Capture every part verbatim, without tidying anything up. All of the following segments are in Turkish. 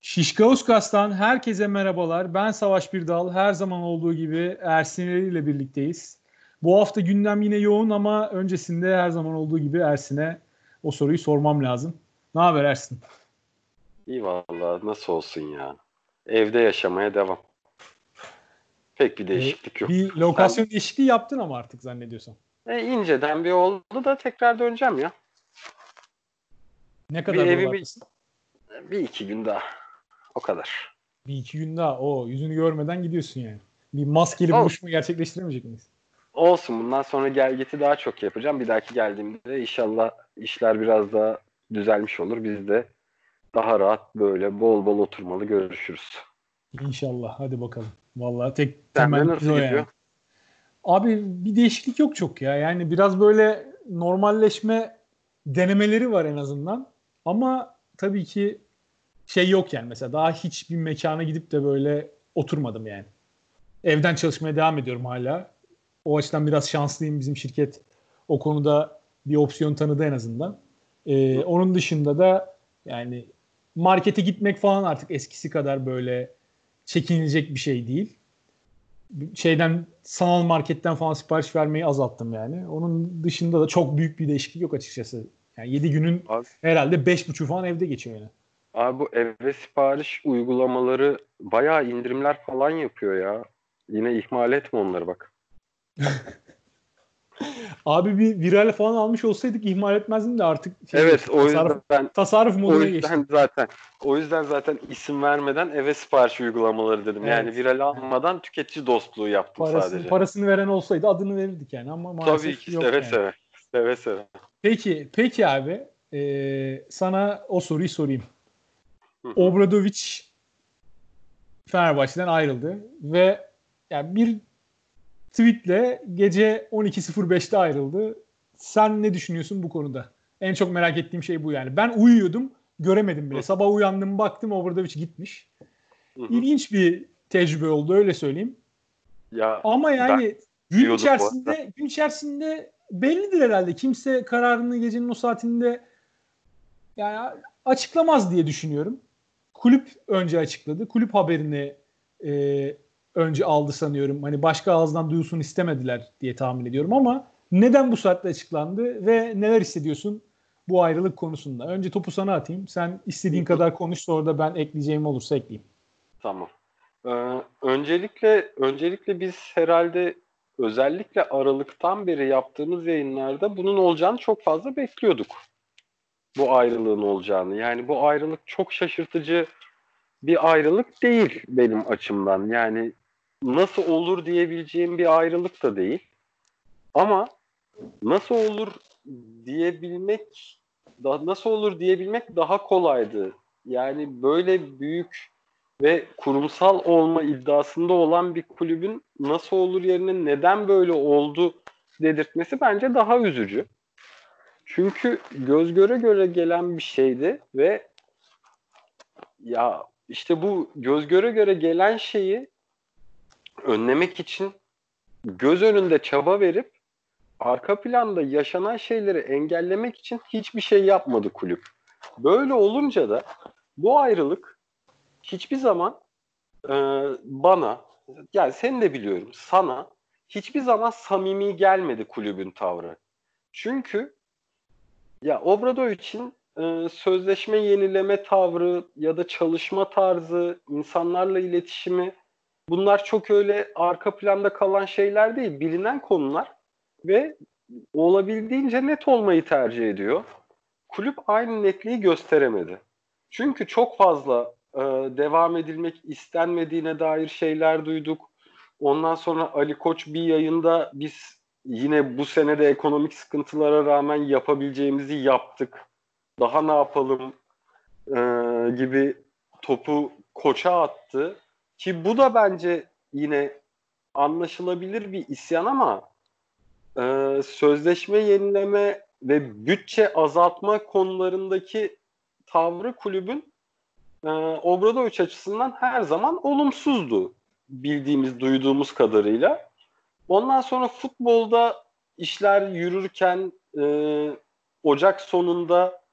Şişkausgas'tan herkese merhabalar. Ben Savaş Birdal. Her zaman olduğu gibi Ersin İleri ile birlikteyiz. Bu hafta gündem yine yoğun ama öncesinde her zaman olduğu gibi Ersin'e o soruyu sormam lazım. Ne haber Ersin? İyi vallahi nasıl olsun ya. Evde yaşamaya devam. Pek bir Ee, değişiklik yok. bir Sen lokasyon değişikliği yaptın ama artık zannediyorsam. e, inceden bir oldu da tekrar döneceğim ya. Ne Bir kadar evi bir, buralardasın? bir iki gün daha. O kadar. Bir iki gün daha. O yüzünü görmeden gidiyorsun yani. Bir maskeli Olsun. buluşma gerçekleştiremeyecek miyiz? Olsun. Bundan sonra gelgiti daha çok yapacağım. Bir dahaki geldiğimde inşallah işler biraz daha düzelmiş olur. Biz de daha rahat böyle bol bol oturmalı görüşürüz. İnşallah. Hadi bakalım. Vallahi tek Sende temennimiz nasıl o gidiyor? yani. Abi bir değişiklik yok çok ya. Yani biraz böyle normalleşme denemeleri var en azından. Ama tabii ki şey yok yani. Mesela daha hiçbir mekana gidip de böyle oturmadım yani. Evden çalışmaya devam ediyorum hala. O açıdan biraz şanslıyım. Bizim şirket o konuda bir opsiyon tanıdı en azından. Ee, Hı? onun dışında da yani markete gitmek falan artık eskisi kadar böyle çekinilecek bir şey değil. Şeyden sanal marketten falan sipariş vermeyi azalttım yani. Onun dışında da çok büyük bir değişiklik yok açıkçası. Yani yedi günün Abi, herhalde beş buçuk falan evde geçiyor yani. abi bu eve sipariş uygulamaları bayağı indirimler falan yapıyor ya. Yine ihmal etme onları bak. Abi bir viral falan almış olsaydık ihmal etmezdim de artık şeye Evet, geçtim. o Tasarruf, yüzden tasarruf o moduna geçtim. yüzden zaten o yüzden zaten isim vermeden eve sipariş uygulamaları dedim. Yani Evet. viral Yani almadan tüketici dostluğu yaptım parasını, sadece. parasını veren olsaydı adını verirdik yani ama Tabii maalesef ki yok seve yani. seve. Seve seve. Peki, peki abi. Ee, sana o soruyu sorayım. Hı hı. Obradovic Fenerbahçe'den ayrıldı ve yani bir tweetle gece on iki sıfır beşte ayrıldı. Sen ne düşünüyorsun bu konuda? En çok merak ettiğim şey bu yani. Ben uyuyordum, göremedim bile. Hı Sabah uyandım, baktım Obradovic gitmiş. hı. Hı. İlginç bir tecrübe oldu öyle söyleyeyim. Ya Ama ben yani gün diyordum bu arada. içerisinde gün içerisinde bellidir herhalde. Kimse kararını gecenin o saatinde yani açıklamaz diye düşünüyorum. Kulüp önce açıkladı. Kulüp haberini e, önce aldı sanıyorum. Hani başka ağızdan duyulsun istemediler diye tahmin ediyorum ama neden bu saatte açıklandı ve neler hissediyorsun bu ayrılık konusunda? Önce topu sana atayım. Sen Hı istediğin hı. kadar konuş, sonra da ben ekleyeceğim olursa ekleyeyim. Tamam. Ee, öncelikle öncelikle biz herhalde özellikle Aralık'tan beri yaptığımız yayınlarda bunun olacağını çok fazla bekliyorduk. Bu ayrılığın olacağını. Yani bu ayrılık çok şaşırtıcı bir ayrılık değil benim açımdan. Yani nasıl olur diyebileceğim bir ayrılık da değil. Ama nasıl olur diyebilmek da nasıl olur diyebilmek daha kolaydı. Yani böyle büyük ve kurumsal olma iddiasında olan bir kulübün nasıl olur yerine neden böyle oldu dedirtmesi bence daha üzücü. Çünkü göz göre göre gelen bir şeydi ve ya işte bu göz göre göre gelen şeyi önlemek için göz önünde çaba verip arka planda yaşanan şeyleri engellemek için hiçbir şey yapmadı kulüp. Böyle olunca da bu ayrılık hiçbir zaman e, bana, yani seni de biliyorum, sana hiçbir zaman samimi gelmedi kulübün tavrı. Çünkü ya Obradovic'in e, sözleşme yenileme tavrı ya da çalışma tarzı, insanlarla iletişimi, bunlar çok öyle arka planda kalan şeyler değil, bilinen konular ve olabildiğince net olmayı tercih ediyor. Kulüp aynı netliği gösteremedi. Çünkü çok fazla e, devam edilmek istenmediğine dair şeyler duyduk. Ondan sonra Ali Koç bir yayında biz yine bu senede ekonomik sıkıntılara rağmen yapabileceğimizi yaptık. Daha ne yapalım e, gibi topu Koç'a attı. Ki bu da bence yine anlaşılabilir bir isyan ama e, sözleşme yenileme ve bütçe azaltma konularındaki tavrı kulübün e, Obradoviç açısından her zaman olumsuzdu bildiğimiz, duyduğumuz kadarıyla. Ondan sonra futbolda işler yürürken e, Ocak sonunda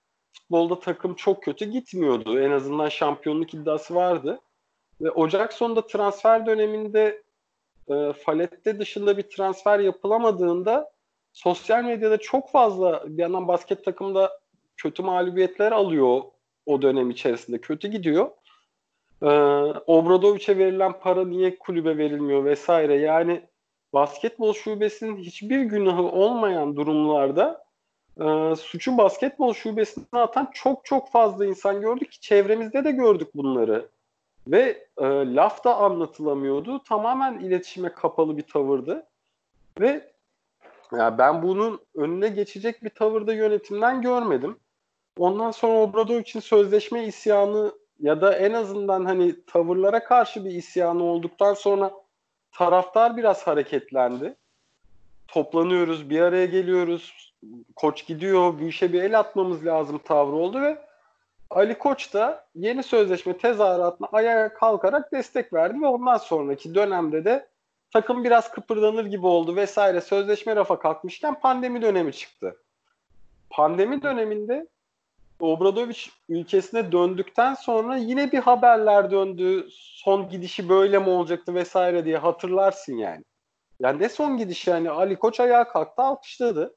futbolda takım çok kötü gitmiyordu. En azından şampiyonluk iddiası vardı. Ve Ocak sonunda transfer döneminde e, Falette dışında bir transfer yapılamadığında sosyal medyada çok fazla, bir yandan basket takımda kötü mağlubiyetler alıyor o dönem içerisinde. Kötü gidiyor. Ee, Obradovic'e verilen para niye kulübe verilmiyor vesaire. Yani basketbol şubesinin hiçbir günahı olmayan durumlarda e, suçu basketbol şubesine atan çok çok fazla insan gördük ki çevremizde de gördük bunları. Ve e, laf da anlatılamıyordu. Tamamen iletişime kapalı bir tavırdı. Ve ya ben bunun önüne geçecek bir tavırda yönetimden görmedim. Ondan sonra Obradovic'in sözleşme isyanı ya da en azından hani tavırlara karşı bir isyanı olduktan sonra taraftar biraz hareketlendi. Toplanıyoruz, bir araya geliyoruz. Koç gidiyor, bu işe bir el atmamız lazım tavrı oldu ve Ali Koç da yeni sözleşme tezahüratına ayağa kalkarak destek verdi ve ondan sonraki dönemde de takım biraz kıpırdanır gibi oldu vesaire. Sözleşme rafa kalkmışken pandemi dönemi çıktı. Pandemi döneminde Obradovic ülkesine döndükten sonra yine bir haberler döndü. Son gidişi böyle mi olacaktı vesaire diye hatırlarsın yani. Yani ne son gidişi, yani Ali Koç ayağa kalktı, alkışladı.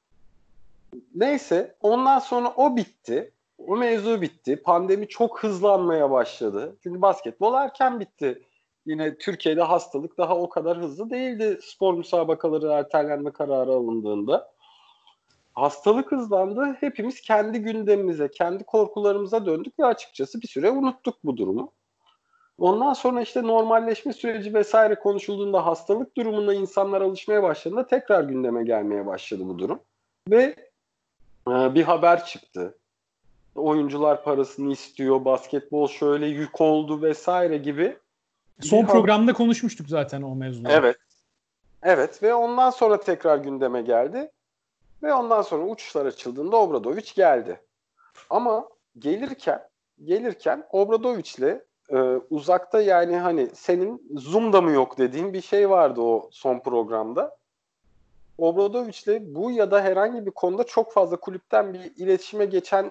Neyse ondan sonra o bitti. O mevzu bitti. Pandemi çok hızlanmaya başladı. Çünkü basketbol erken bitti. Yine Türkiye'de hastalık daha o kadar hızlı değildi spor müsabakaları ertelenme kararı alındığında. Hastalık hızlandı. Hepimiz kendi gündemimize, kendi korkularımıza döndük ve açıkçası bir süre unuttuk bu durumu. Ondan sonra işte normalleşme süreci vesaire konuşulduğunda, hastalık durumuna insanlar alışmaya başladığında tekrar gündeme gelmeye başladı bu durum. Ve e, bir haber çıktı. Oyuncular parasını istiyor, basketbol şöyle yük oldu vesaire gibi. Son programda konuşmuştuk zaten o mevzuları. Evet. Evet ve ondan sonra tekrar gündeme geldi. Ve ondan sonra uçuşlar açıldığında Obradovic geldi. Ama gelirken gelirken Obradovic'le e, uzakta, yani hani senin Zoom'da mı yok dediğin bir şey vardı o son programda. Obradovic'le bu ya da herhangi bir konuda çok fazla kulüpten bir iletişime geçen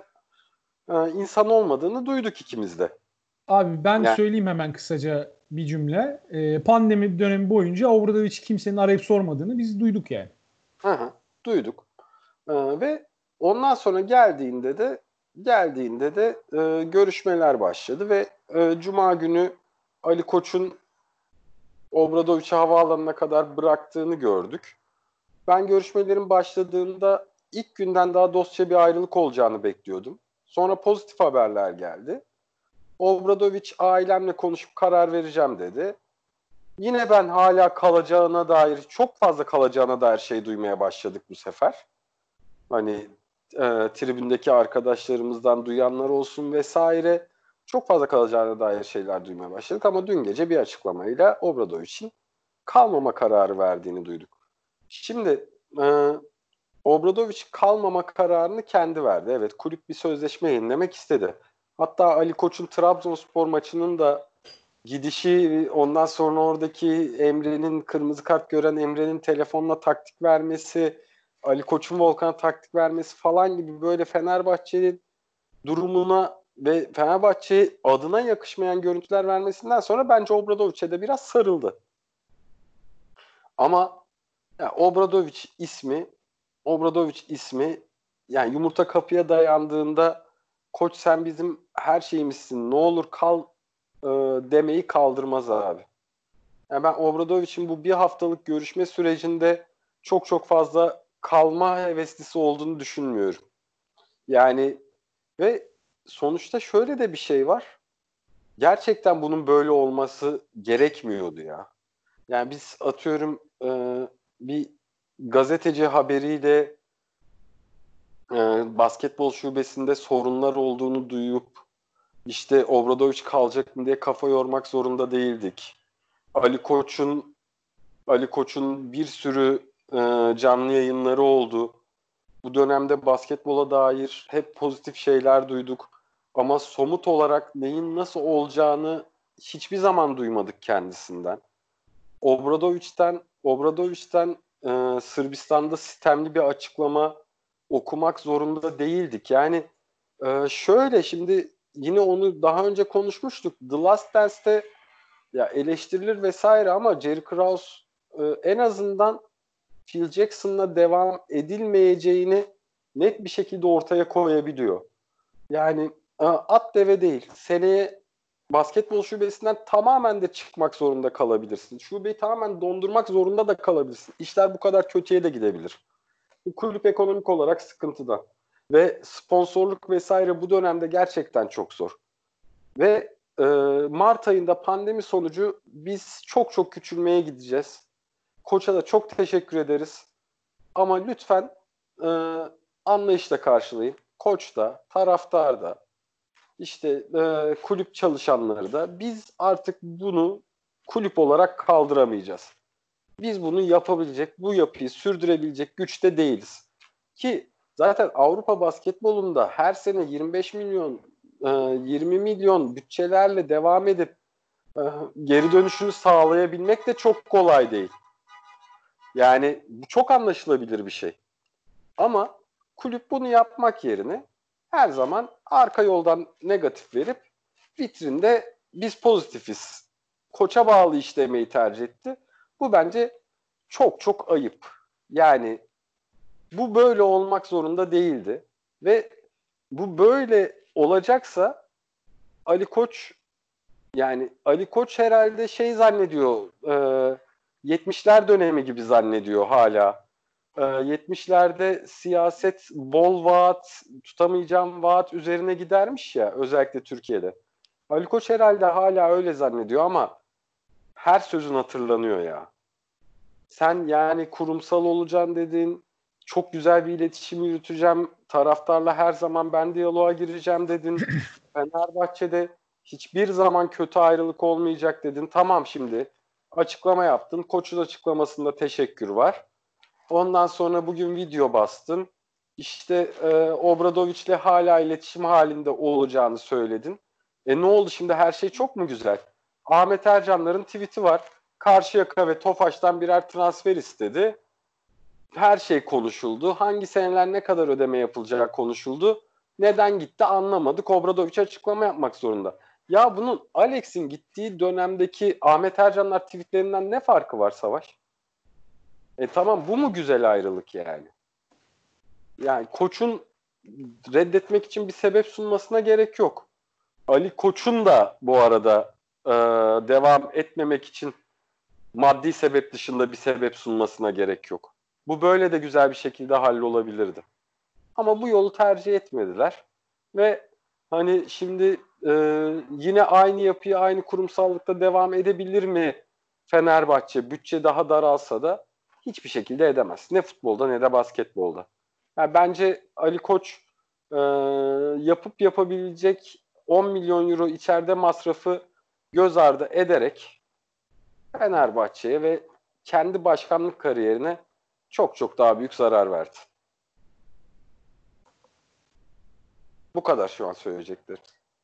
e, insan olmadığını duyduk ikimiz de. Abi ben Yani, söyleyeyim hemen kısaca bir cümle. Ee, pandemi dönemi boyunca Obradovic kimsenin arayıp sormadığını biz duyduk yani. hı hı, duyduk. E, ve ondan sonra geldiğinde de geldiğinde de e, görüşmeler başladı ve e, Cuma günü Ali Koç'un Obradovic'i havaalanına kadar bıraktığını gördük. Ben görüşmelerin başladığında ilk günden daha dostça bir ayrılık olacağını bekliyordum. Sonra pozitif haberler geldi. Obradovic ailemle konuşup karar vereceğim dedi. Yine ben hala kalacağına dair, çok fazla kalacağına dair şey duymaya başladık bu sefer. Hani e, tribündeki arkadaşlarımızdan duyanlar olsun vesaire. Çok fazla kalacağına dair şeyler duymaya başladık ama dün gece bir açıklamayla Obradovic'in kalmama kararı verdiğini duyduk. Şimdi e, Obradovic kalmama kararını kendi verdi. Evet, kulüp bir sözleşme yenilemek istedi. Hatta Ali Koç'un Trabzonspor maçının da gidişi, ondan sonra oradaki Emre'nin, kırmızı kart gören Emre'nin telefonla taktik vermesi, Ali Koç'un Volkan'a taktik vermesi falan gibi böyle Fenerbahçe'nin durumuna ve Fenerbahçe adına yakışmayan görüntüler vermesinden sonra bence Obradovic'e de biraz sarıldı. Ama ya Obradovic ismi Obradovic ismi yani yumurta kapıya dayandığında Koç sen bizim her şeyimizsin, ne olur kal e, demeyi kaldırmaz abi. Yani ben Obradovic'in bu bir haftalık görüşme sürecinde çok çok fazla kalma heveslisi olduğunu düşünmüyorum. Yani ve sonuçta şöyle de bir şey var. Gerçekten bunun böyle olması gerekmiyordu ya. Yani biz atıyorum e, bir gazeteci haberiyle e, basketbol şubesinde sorunlar olduğunu duyup işte Obradovic kalacak mı diye kafa yormak zorunda değildik. Ali Koç'un Ali Koç'un bir sürü e, canlı yayınları oldu. Bu dönemde basketbola dair hep pozitif şeyler duyduk. Ama somut olarak neyin nasıl olacağını hiçbir zaman duymadık kendisinden. Obradovic'ten Obradovic'ten e, Sırbistan'da sistemli bir açıklama okumak zorunda değildik. Yani Ee, şöyle şimdi yine onu daha önce konuşmuştuk. The Last Dance'te ya eleştirilir vesaire ama Jerry Krause e, en azından Phil Jackson'la devam edilmeyeceğini net bir şekilde ortaya koyabiliyor. Yani e, at deve değil. Seneye basketbol şubesinden tamamen de çıkmak zorunda kalabilirsin. Şubeyi tamamen dondurmak zorunda da kalabilirsin. İşler bu kadar kötüye de gidebilir. Bu kulüp ekonomik olarak sıkıntıda. Ve sponsorluk vesaire bu dönemde gerçekten çok zor. Ve e, Mart ayında pandemi sonucu biz çok çok küçülmeye gideceğiz. Koça da çok teşekkür ederiz. Ama lütfen e, anlayışla karşılayın. Koç da, taraftar da, işte e, kulüp çalışanları da biz artık bunu kulüp olarak kaldıramayacağız. Biz bunu yapabilecek, bu yapıyı sürdürebilecek güçte değiliz. Ki zaten Avrupa basketbolunda her sene yirmi beş milyon, yirmi milyon bütçelerle devam edip geri dönüşünü sağlayabilmek de çok kolay değil. Yani bu çok anlaşılabilir bir şey. Ama kulüp bunu yapmak yerine her zaman arka yoldan negatif verip vitrinde biz pozitifiz, koça bağlı iş demeyi tercih etti. Bu bence çok çok ayıp. Yani bu böyle olmak zorunda değildi. Ve bu böyle olacaksa Ali Koç yani Ali Koç herhalde şey zannediyor e, yetmişler dönemi gibi zannediyor hala. E, yetmişlerde siyaset bol vaat, tutamayacağım vaat üzerine gidermiş ya özellikle Türkiye'de. Ali Koç herhalde hala öyle zannediyor ama her sözün hatırlanıyor ya. Sen yani kurumsal olacaksın dedin, çok güzel bir iletişim yürüteceğim, taraftarla her zaman ben diyaloğa gireceğim dedin. Fenerbahçe'de hiçbir zaman kötü ayrılık olmayacak dedin. Tamam şimdi açıklama yaptın. Koç'un açıklamasında teşekkür var. Ondan sonra bugün video bastın. İşte e, Obradoviç'le hala iletişim halinde olacağını söyledin. E ne oldu şimdi her şey çok mu güzel? Ahmet Ercanlar'ın tweet'i var. Karşıyaka ve Tofaş'tan birer transfer istedi. Her şey konuşuldu. Hangi seneler ne kadar ödeme yapılacağı konuşuldu. Neden gitti anlamadık. Obradoviç açıklama yapmak zorunda. Ya bunun Alex'in gittiği dönemdeki Ahmet Ercanlar tweetlerinden ne farkı var Savaş? E tamam bu mu güzel ayrılık yani? Yani Koç'un reddetmek için bir sebep sunmasına gerek yok. Ali Koç'un da bu arada e, devam etmemek için maddi sebep dışında bir sebep sunmasına gerek yok. Bu böyle de güzel bir şekilde hallolabilirdi. Ama bu yolu tercih etmediler. Ve hani şimdi e, yine aynı yapıyı aynı kurumsallıkta devam edebilir mi Fenerbahçe? Bütçe daha daralsa da hiçbir şekilde edemez. Ne futbolda ne de basketbolda. Yani bence Ali Koç e, yapıp yapabilecek on milyon euro içeride masrafı göz ardı ederek Fenerbahçe'ye ve kendi başkanlık kariyerine çok çok daha büyük zarar verdi. Bu kadar şu an söyleyecekler.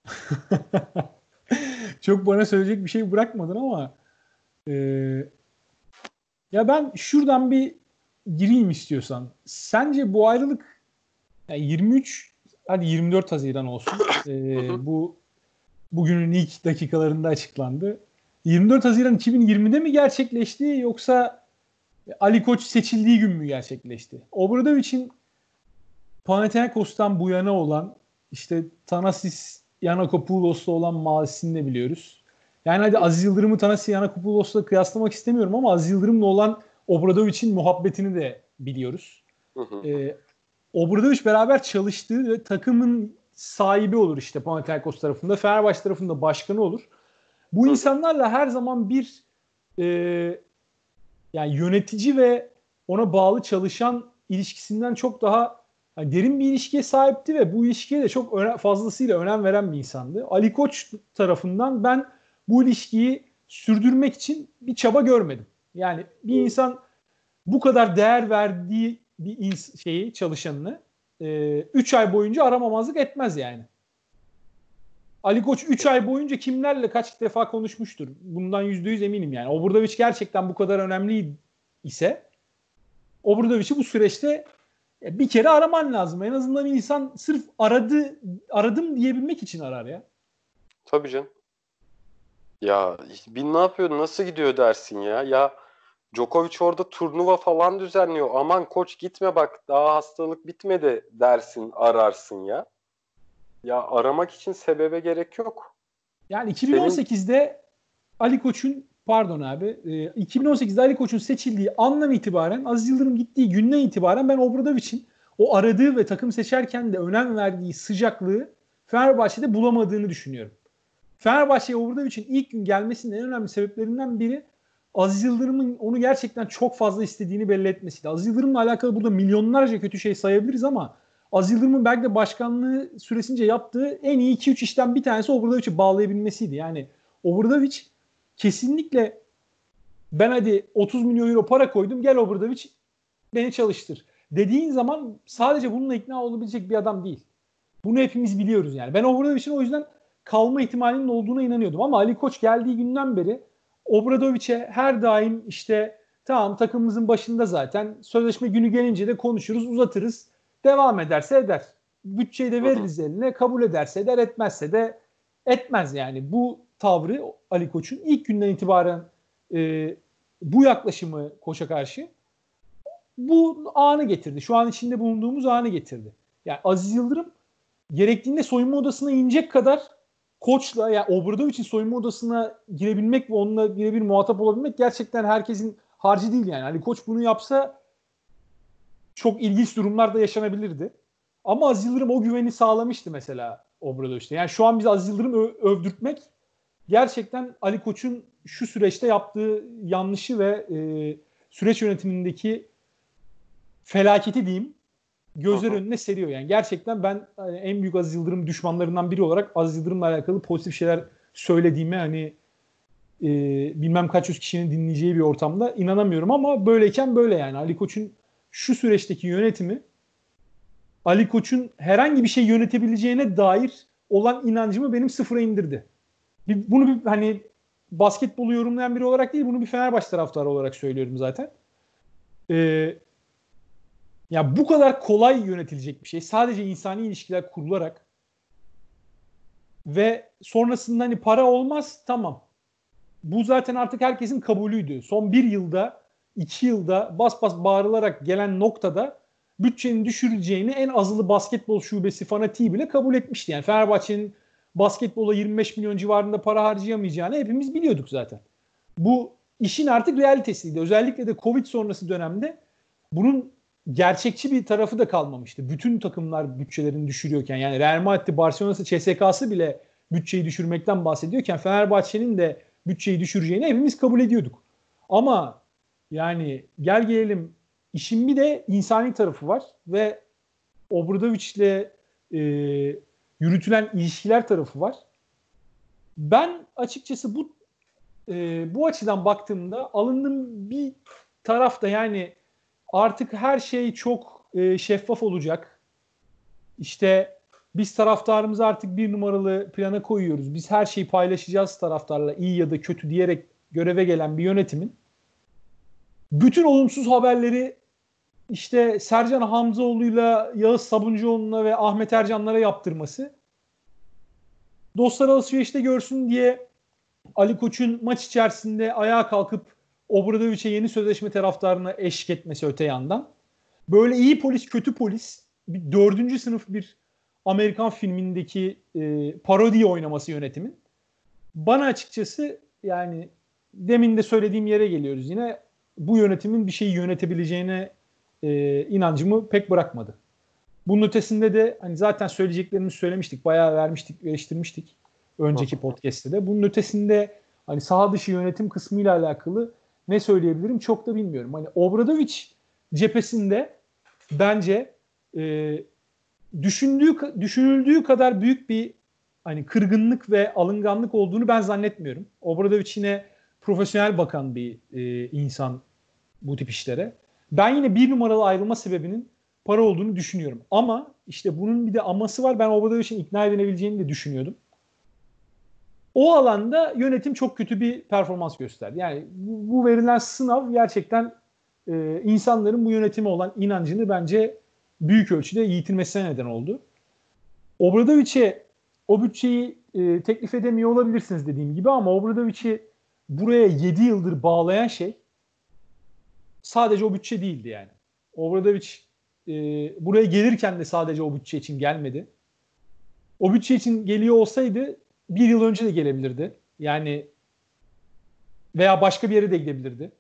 Çok bana söyleyecek bir şey bırakmadın ama e, ya ben şuradan bir gireyim istiyorsan. Sence bu ayrılık yani yirmi üç hadi yirmi dört Haziran olsun. E, bu bugünün ilk dakikalarında açıklandı. yirmi dört Haziran iki bin yirmide mi gerçekleşti yoksa Ali Koç seçildiği gün mü gerçekleşti? Obradoviç'in Panathinaikos'tan bu yana olan işte Thanasis Yanakopoulos'la olan mazisini de biliyoruz. Yani hadi Aziz Yıldırım'ı Thanasis Yanakopoulos'la kıyaslamak istemiyorum ama Aziz Yıldırım'la olan Obradoviç'in muhabbetini de biliyoruz. Ee, Obradoviç beraber çalıştığı ve takımın sahibi olur işte Panathinaikos tarafında. Fenerbahçe tarafında başkanı olur. Bu insanlarla her zaman bir e, yani yönetici ve ona bağlı çalışan ilişkisinden çok daha yani derin bir ilişkiye sahipti ve bu ilişkiye de çok öne, fazlasıyla önem veren bir insandı. Ali Koç tarafından ben bu ilişkiyi sürdürmek için bir çaba görmedim. Yani bir insan bu kadar değer verdiği bir ins- şeyi çalışanını üç e, ay boyunca aramamazlık etmez yani. Ali Koç üç ay boyunca kimlerle kaç defa konuşmuştur. Bundan yüzde yüz eminim yani. Obradoviç gerçekten bu kadar önemli ise Obradoviç'i bu süreçte E, bir kere araman lazım. En azından insan sırf aradı, aradım diyebilmek için arar ya. Tabii canım. Ya bir ne yapıyor, nasıl gidiyor dersin ya? Ya Djokovic orada turnuva falan düzenliyor. Aman koç gitme bak daha hastalık bitmedi dersin, ararsın ya. Ya aramak için sebebe gerek yok. Yani Senin iki bin on sekizde Ali Koç'un pardon abi e, iki bin on sekizde Ali Koç'un seçildiği andan itibaren Aziz Yıldırım gittiği günden itibaren ben Obradovic'in o aradığı ve takım seçerken de önem verdiği sıcaklığı Fenerbahçe'de bulamadığını düşünüyorum. Fenerbahçe'ye Obradovic'in ilk gün gelmesinin en önemli sebeplerinden biri Aziz Yıldırım'ın onu gerçekten çok fazla istediğini belli etmesiydi. Aziz Yıldırım'la alakalı burada milyonlarca kötü şey sayabiliriz ama Aziz Yıldırım'ın belki de başkanlığı süresince yaptığı en iyi iki üç işten bir tanesi Obradovic'i bağlayabilmesiydi. Yani Obradovic kesinlikle ben hadi otuz milyon euro para koydum gel Obradovic beni çalıştır dediğin zaman sadece bununla ikna olabilecek bir adam değil. Bunu hepimiz biliyoruz yani. Ben Obradovic'in o yüzden kalma ihtimalinin olduğuna inanıyordum. Ama Ali Koç geldiği günden beri Obradovic'e her daim işte tamam takımımızın başında zaten sözleşme günü gelince de konuşuruz, uzatırız. Devam ederse eder. Bütçeyi de veririz eline. Kabul ederse eder, etmezse de etmez yani. Bu tavrı Ali Koç'un ilk günden itibaren e, bu yaklaşımı Koç'a karşı bu anı getirdi. Şu an içinde bulunduğumuz anı getirdi. Yani Aziz Yıldırım gerektiğinde soyunma odasına inecek kadar Koç'la yani Obradovic'in soyunma odasına girebilmek ve onunla birebir muhatap olabilmek gerçekten herkesin harcı değil yani. Ali Koç bunu yapsa çok ilginç durumlar da yaşanabilirdi. Ama Aziz Yıldırım o güveni sağlamıştı mesela Obradovic'te. Yani şu an biz Aziz Yıldırım ö- övdürtmek gerçekten Ali Koç'un şu süreçte yaptığı yanlışı ve e, süreç yönetimindeki felaketi diyeyim gözler önüne seriyor. Yani gerçekten ben hani en büyük Aziz Yıldırım düşmanlarından biri olarak Aziz Yıldırım'la alakalı pozitif şeyler söylediğime hani e, bilmem kaç yüz kişinin dinleyeceği bir ortamda inanamıyorum ama böyleyken böyle yani. Ali Koç'un şu süreçteki yönetimi Ali Koç'un herhangi bir şey yönetebileceğine dair olan inancımı benim sıfıra indirdi. Bir, bunu bir hani basketbolu yorumlayan biri olarak değil, bunu bir Fenerbahçe taraftarı olarak söylüyorum zaten. Eee Ya bu kadar kolay yönetilecek bir şey. Sadece insani ilişkiler kurularak ve sonrasında hani para olmaz tamam. Bu zaten artık herkesin kabulüydü. Son bir yılda, iki yılda bas bas bağırılarak gelen noktada bütçenin düşürüleceğini en azılı basketbol şubesi fanatiği bile kabul etmişti. Yani Fenerbahçe'nin basketbola yirmi beş milyon civarında para harcayamayacağını hepimiz biliyorduk zaten. Bu işin artık realitesiydi. Özellikle de Covid sonrası dönemde bunun gerçekçi bir tarafı da kalmamıştı. Bütün takımlar bütçelerini düşürüyorken yani Real Madrid, Barcelona'sı, C S K'sı bile bütçeyi düşürmekten bahsediyorken Fenerbahçe'nin de bütçeyi düşüreceğini hepimiz kabul ediyorduk. Ama yani gel gelelim işin bir de insani tarafı var ve Obradovic'le e, yürütülen ilişkiler tarafı var. Ben açıkçası bu e, bu açıdan baktığımda alındığım bir tarafta yani artık her şey çok e, şeffaf olacak. İşte biz taraftarımızı artık bir numaralı plana koyuyoruz. Biz her şeyi paylaşacağız taraftarla iyi ya da kötü diyerek göreve gelen bir yönetimin bütün olumsuz haberleri işte Sercan Hamzoğlu'yla Yağız Sabuncuoğlu'na ve Ahmet Ercanlara yaptırması, dostlar alışverişte görsün diye Ali Koç'un maç içerisinde ayağa kalkıp Obradovic'e yeni sözleşme taraftarına eşlik etmesi öte yandan. Böyle iyi polis, kötü polis, bir dördüncü sınıf bir Amerikan filmindeki e, parodi oynaması yönetimin. Bana açıkçası yani demin de söylediğim yere geliyoruz yine. Bu yönetimin bir şeyi yönetebileceğine e, inancımı pek bırakmadı. Bunun ötesinde de hani zaten söyleyeceklerimizi söylemiştik. Bayağı vermiştik, eleştirmiştik önceki podcast'te de. Bunun ötesinde hani saha dışı yönetim kısmıyla alakalı ne söyleyebilirim çok da bilmiyorum. Hani Obradovic cephesinde bence e, düşündüğü düşünüldüğü kadar büyük bir hani kırgınlık ve alınganlık olduğunu ben zannetmiyorum. Obradovic yine profesyonel bakan bir e, insan bu tip işlere. Ben yine bir numaralı ayrılma sebebinin para olduğunu düşünüyorum. Ama işte bunun bir de aması var. Ben Obradovic'in ikna edilebileceğini de düşünüyordum. O alanda yönetim çok kötü bir performans gösterdi. Yani bu, bu verilen sınav gerçekten e, insanların bu yönetime olan inancını bence büyük ölçüde yitirmesine neden oldu. Obradovic'e o bütçeyi e, teklif edemiyor olabilirsiniz dediğim gibi ama Obradovic'i buraya yedi yıldır bağlayan şey sadece o bütçe değildi yani. Obradovic e, buraya gelirken de sadece o bütçe için gelmedi. O bütçe için geliyor olsaydı bir yıl önce de gelebilirdi. Yani veya başka bir yere de gidebilirdi.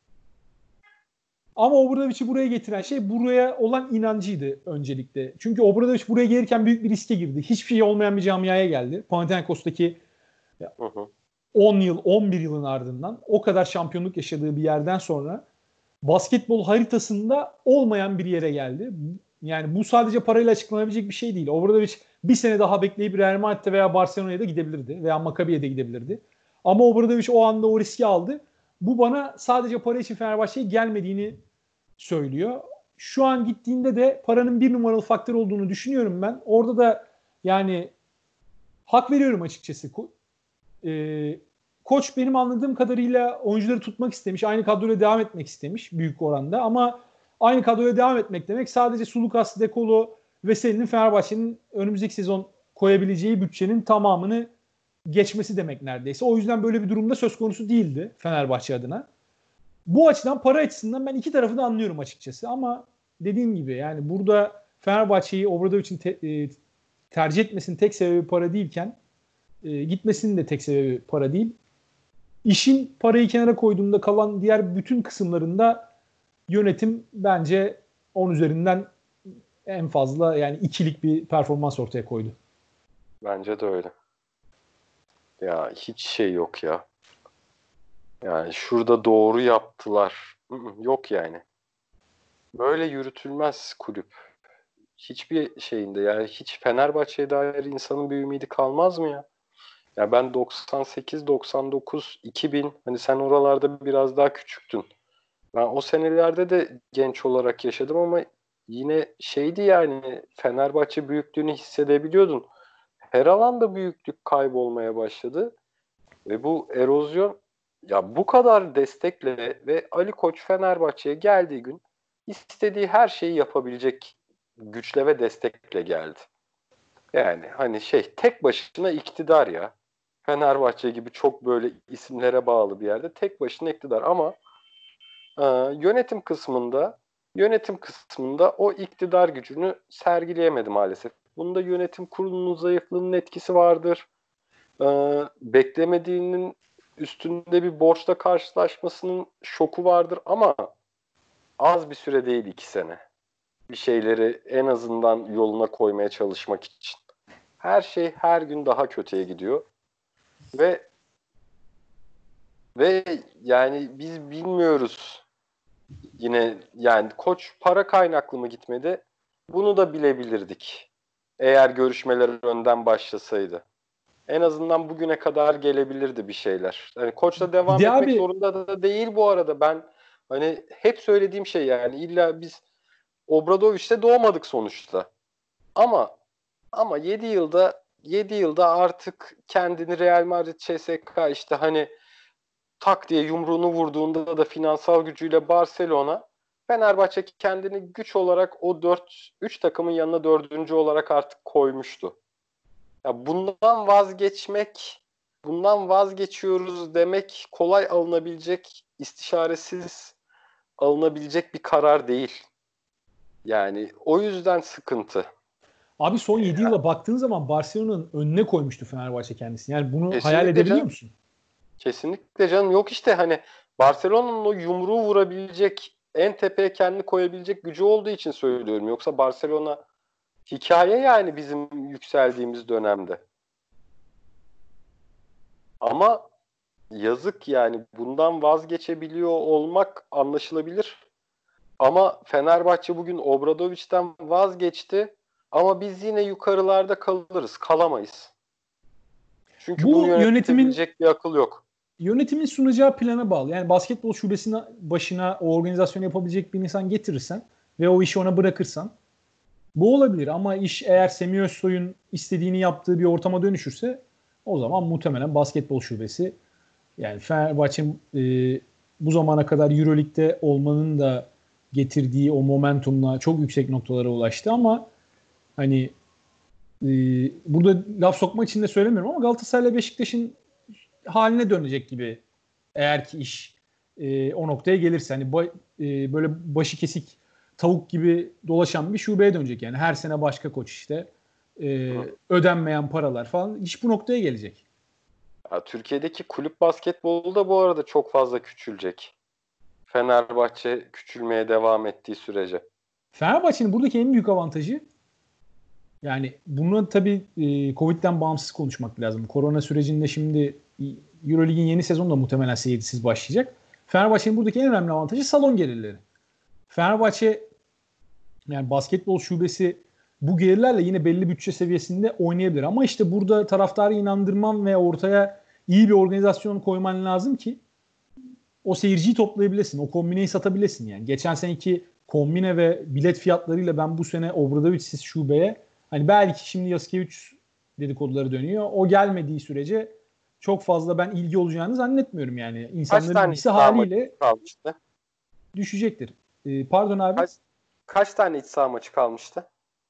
Ama Obradovic'i buraya getiren şey buraya olan inancıydı öncelikle. Çünkü Obradovic buraya gelirken büyük bir riske girdi. Hiçbir şey olmayan bir camiaya geldi. Panathinaikos'taki Hı hı. on yıl, on bir yılın ardından o kadar şampiyonluk yaşadığı bir yerden sonra basketbol haritasında olmayan bir yere geldi. Yani bu sadece parayla açıklanabilecek bir şey değil. Obradovic bir sene daha bekleyip Real Madrid'e veya Barcelona'ya da gidebilirdi. Veya Maccabi'ye de gidebilirdi. Ama Obradovic o anda o riski aldı. Bu bana sadece para için Fenerbahçe'ye gelmediğini söylüyor. Şu an gittiğinde de paranın bir numaralı faktör olduğunu düşünüyorum ben. Orada da yani hak veriyorum açıkçası. Ee, koç benim anladığım kadarıyla oyuncuları tutmak istemiş. Aynı kadroyla devam etmek istemiş büyük oranda. Ama aynı kadroya devam etmek demek sadece Sulukas, De Colo ve Selin'in Fenerbahçe'nin önümüzdeki sezon koyabileceği bütçenin tamamını geçmesi demek neredeyse. O yüzden böyle bir durumda söz konusu değildi Fenerbahçe adına. Bu açıdan para açısından ben iki tarafı da anlıyorum açıkçası. Ama dediğim gibi yani burada Fenerbahçe'yi Obradovic'in te- e, tercih etmesinin tek sebebi para değilken e, gitmesinin de tek sebebi para değil. İşin parayı kenara koyduğunda kalan diğer bütün kısımlarında yönetim bence on üzerinden en fazla yani ikilik bir performans ortaya koydu. Bence de öyle. Ya hiç şey yok ya. Yani şurada doğru yaptılar. Yok yani. Böyle yürütülmez kulüp. Hiçbir şeyinde yani hiç Fenerbahçe'ye dair insanın bir ümidi kalmaz mı ya? Ya ben doksan sekiz, doksan dokuz, iki bin hani sen oralarda biraz daha küçüktün. Ben o senelerde de genç olarak yaşadım ama yine şeydi yani Fenerbahçe büyüklüğünü hissedebiliyordun. Her alanda büyüklük kaybolmaya başladı ve bu erozyon ya bu kadar destekle ve Ali Koç Fenerbahçe'ye geldiği gün istediği her şeyi yapabilecek güçle ve destekle geldi. Yani hani şey tek başına iktidar ya. Fenerbahçe gibi çok böyle isimlere bağlı bir yerde tek başına iktidar ama e, yönetim kısmında yönetim kısmında o iktidar gücünü sergileyemedi maalesef. Bunda yönetim kurulunun zayıflığının etkisi vardır. E, beklemediğinin üstünde bir borçla karşılaşmasının şoku vardır ama az bir süre değil iki sene. Bir şeyleri en azından yoluna koymaya çalışmak için. Her şey her gün daha kötüye gidiyor. Ve ve yani biz bilmiyoruz. Yine yani koç para kaynaklı mı gitmedi? Bunu da bilebilirdik. Eğer görüşmeler önden başlasaydı. En azından bugüne kadar gelebilirdi bir şeyler. Yani koçla Bir devam de etmek abi zorunda da değil bu arada. Ben hani hep söylediğim şey yani illa biz Obradoviç'te doğmadık sonuçta. Ama ama yedi yılda yedi yılda artık kendini Real Madrid, C S K işte hani tak diye yumruğunu vurduğunda da finansal gücüyle Barcelona, Fenerbahçe kendini güç olarak o dört üç takımın yanına dördüncü olarak artık koymuştu. Ya bundan vazgeçmek, bundan vazgeçiyoruz demek kolay alınabilecek, istişaresiz alınabilecek bir karar değil. Yani o yüzden sıkıntı. abi son yedi yıla baktığın zaman Barcelona'nın önüne koymuştu Fenerbahçe kendisini. Yani bunu hayal Kesinlikle edebiliyor canım. musun? Kesinlikle canım. Yok işte hani Barcelona'nın o yumruğu vurabilecek, en tepeye kendini koyabilecek gücü olduğu için söylüyorum. Yoksa Barcelona hikaye yani bizim yükseldiğimiz dönemde. Ama yazık yani bundan vazgeçebiliyor olmak anlaşılabilir. Ama Fenerbahçe bugün Obradoviç'ten vazgeçti. Ama biz yine yukarılarda kalırız. Kalamayız. Çünkü bunu Bu yönetimin yönetebilecek bir akıl yok. yönetimin sunacağı plana bağlı. Yani basketbol şubesine başına o organizasyonu yapabilecek bir insan getirirsen ve o işi ona bırakırsan bu olabilir. Ama iş eğer Semih Özsoy'un istediğini yaptığı bir ortama dönüşürse o zaman muhtemelen basketbol şubesi yani Fenerbahçe e, bu zamana kadar Euroleague'de olmanın da getirdiği o momentumla çok yüksek noktalara ulaştı ama hani e, burada laf sokmak için de söylemiyorum ama Galatasaray'la Beşiktaş'ın haline dönecek gibi eğer ki iş e, o noktaya gelirse hani ba, e, böyle başı kesik tavuk gibi dolaşan bir şubeye dönecek yani her sene başka koç işte e, ödenmeyen paralar falan iş bu noktaya gelecek. Ya, Türkiye'deki kulüp basketbolu da bu arada çok fazla küçülecek. Fenerbahçe küçülmeye devam ettiği sürece. Fenerbahçe'nin buradaki en büyük avantajı yani bunu tabii e, Covid'den bağımsız konuşmak lazım. Korona sürecinde şimdi Euroleague'in yeni sezonu da muhtemelen seyircisiz başlayacak. Fenerbahçe'nin buradaki en önemli avantajı salon gelirleri. Fenerbahçe yani basketbol şubesi bu gelirlerle yine belli bütçe seviyesinde oynayabilir. Ama işte burada taraftarı inandırman ve ortaya iyi bir organizasyon koyman lazım ki o seyirciyi toplayabilesin. O kombineyi satabilesin yani. Geçen seneki kombine ve bilet fiyatlarıyla ben bu sene Obradovic'siz şubeye hani belki şimdi Yasikevicius dedikoduları dönüyor. O gelmediği sürece çok fazla ben ilgi olacağını zannetmiyorum yani. Kaç İnsanların tane ilgisi iç saha haliyle maçı kalmıştı? düşecektir. Ee, pardon abi. Kaç, kaç tane iç saha maçı kalmıştı?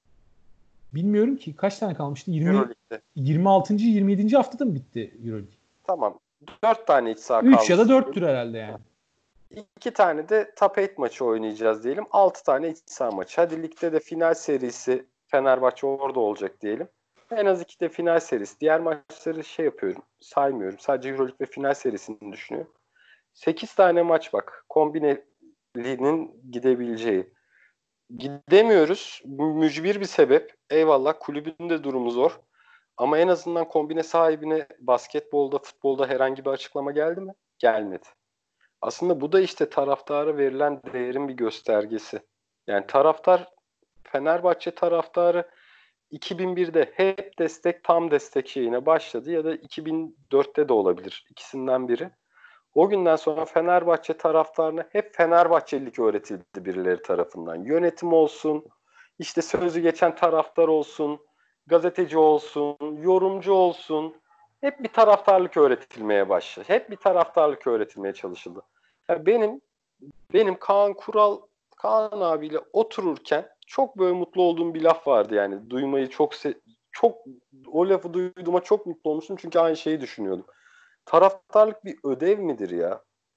Bilmiyorum ki kaç tane kalmıştı? yirmi Euroleague'de. yirmi altıncı yirmi yedinci haftada mı bitti Euroleague? Tamam. dört tane iç saha üç ya da kalmıştı. dörttür herhalde yani. iki tane de top sekiz maçı oynayacağız diyelim. altı tane iç saha maçı. Hadi ligde de final serisi Fenerbahçe orada olacak diyelim. En az iki de final serisi. Diğer maçları şey yapıyorum. Saymıyorum. Sadece Euroleague ve final serisini düşünüyorum. sekiz tane maç bak. Kombinelinin gidebileceği. Gidemiyoruz. Bu mücbir bir sebep. Eyvallah kulübün de durumu zor. Ama en azından kombine sahibine basketbolda, futbolda herhangi bir açıklama geldi mi? Gelmedi. Aslında bu da işte taraftara verilen değerin bir göstergesi. Yani taraftar, Fenerbahçe taraftarı iki bin birde hep destek, tam destek şeyine başladı ya da iki bin dörtte de olabilir. İkisinden biri. O günden sonra Fenerbahçe taraftarına hep Fenerbahçelilik öğretildi birileri tarafından. Yönetim olsun, işte sözü geçen taraftar olsun, gazeteci olsun, yorumcu olsun. Hep bir taraftarlık öğretilmeye başladı. Hep bir taraftarlık öğretilmeye çalışıldı. Yani benim benim Kaan Kural Kaan abiyle otururken çok böyle mutlu olduğum bir laf vardı yani. Duymayı çok se- çok o lafı duyduğuma çok mutlu olmuştum çünkü aynı şeyi düşünüyordum. Taraftarlık bir ödev midir ya?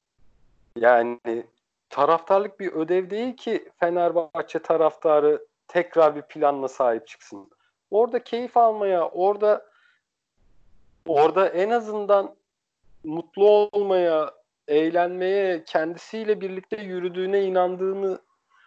Yani taraftarlık bir ödev değil ki Fenerbahçe taraftarı tekrar bir planla sahip çıksın. Orada keyif almaya, orada orada en azından mutlu olmaya, eğlenmeye, kendisiyle birlikte yürüdüğüne inandığını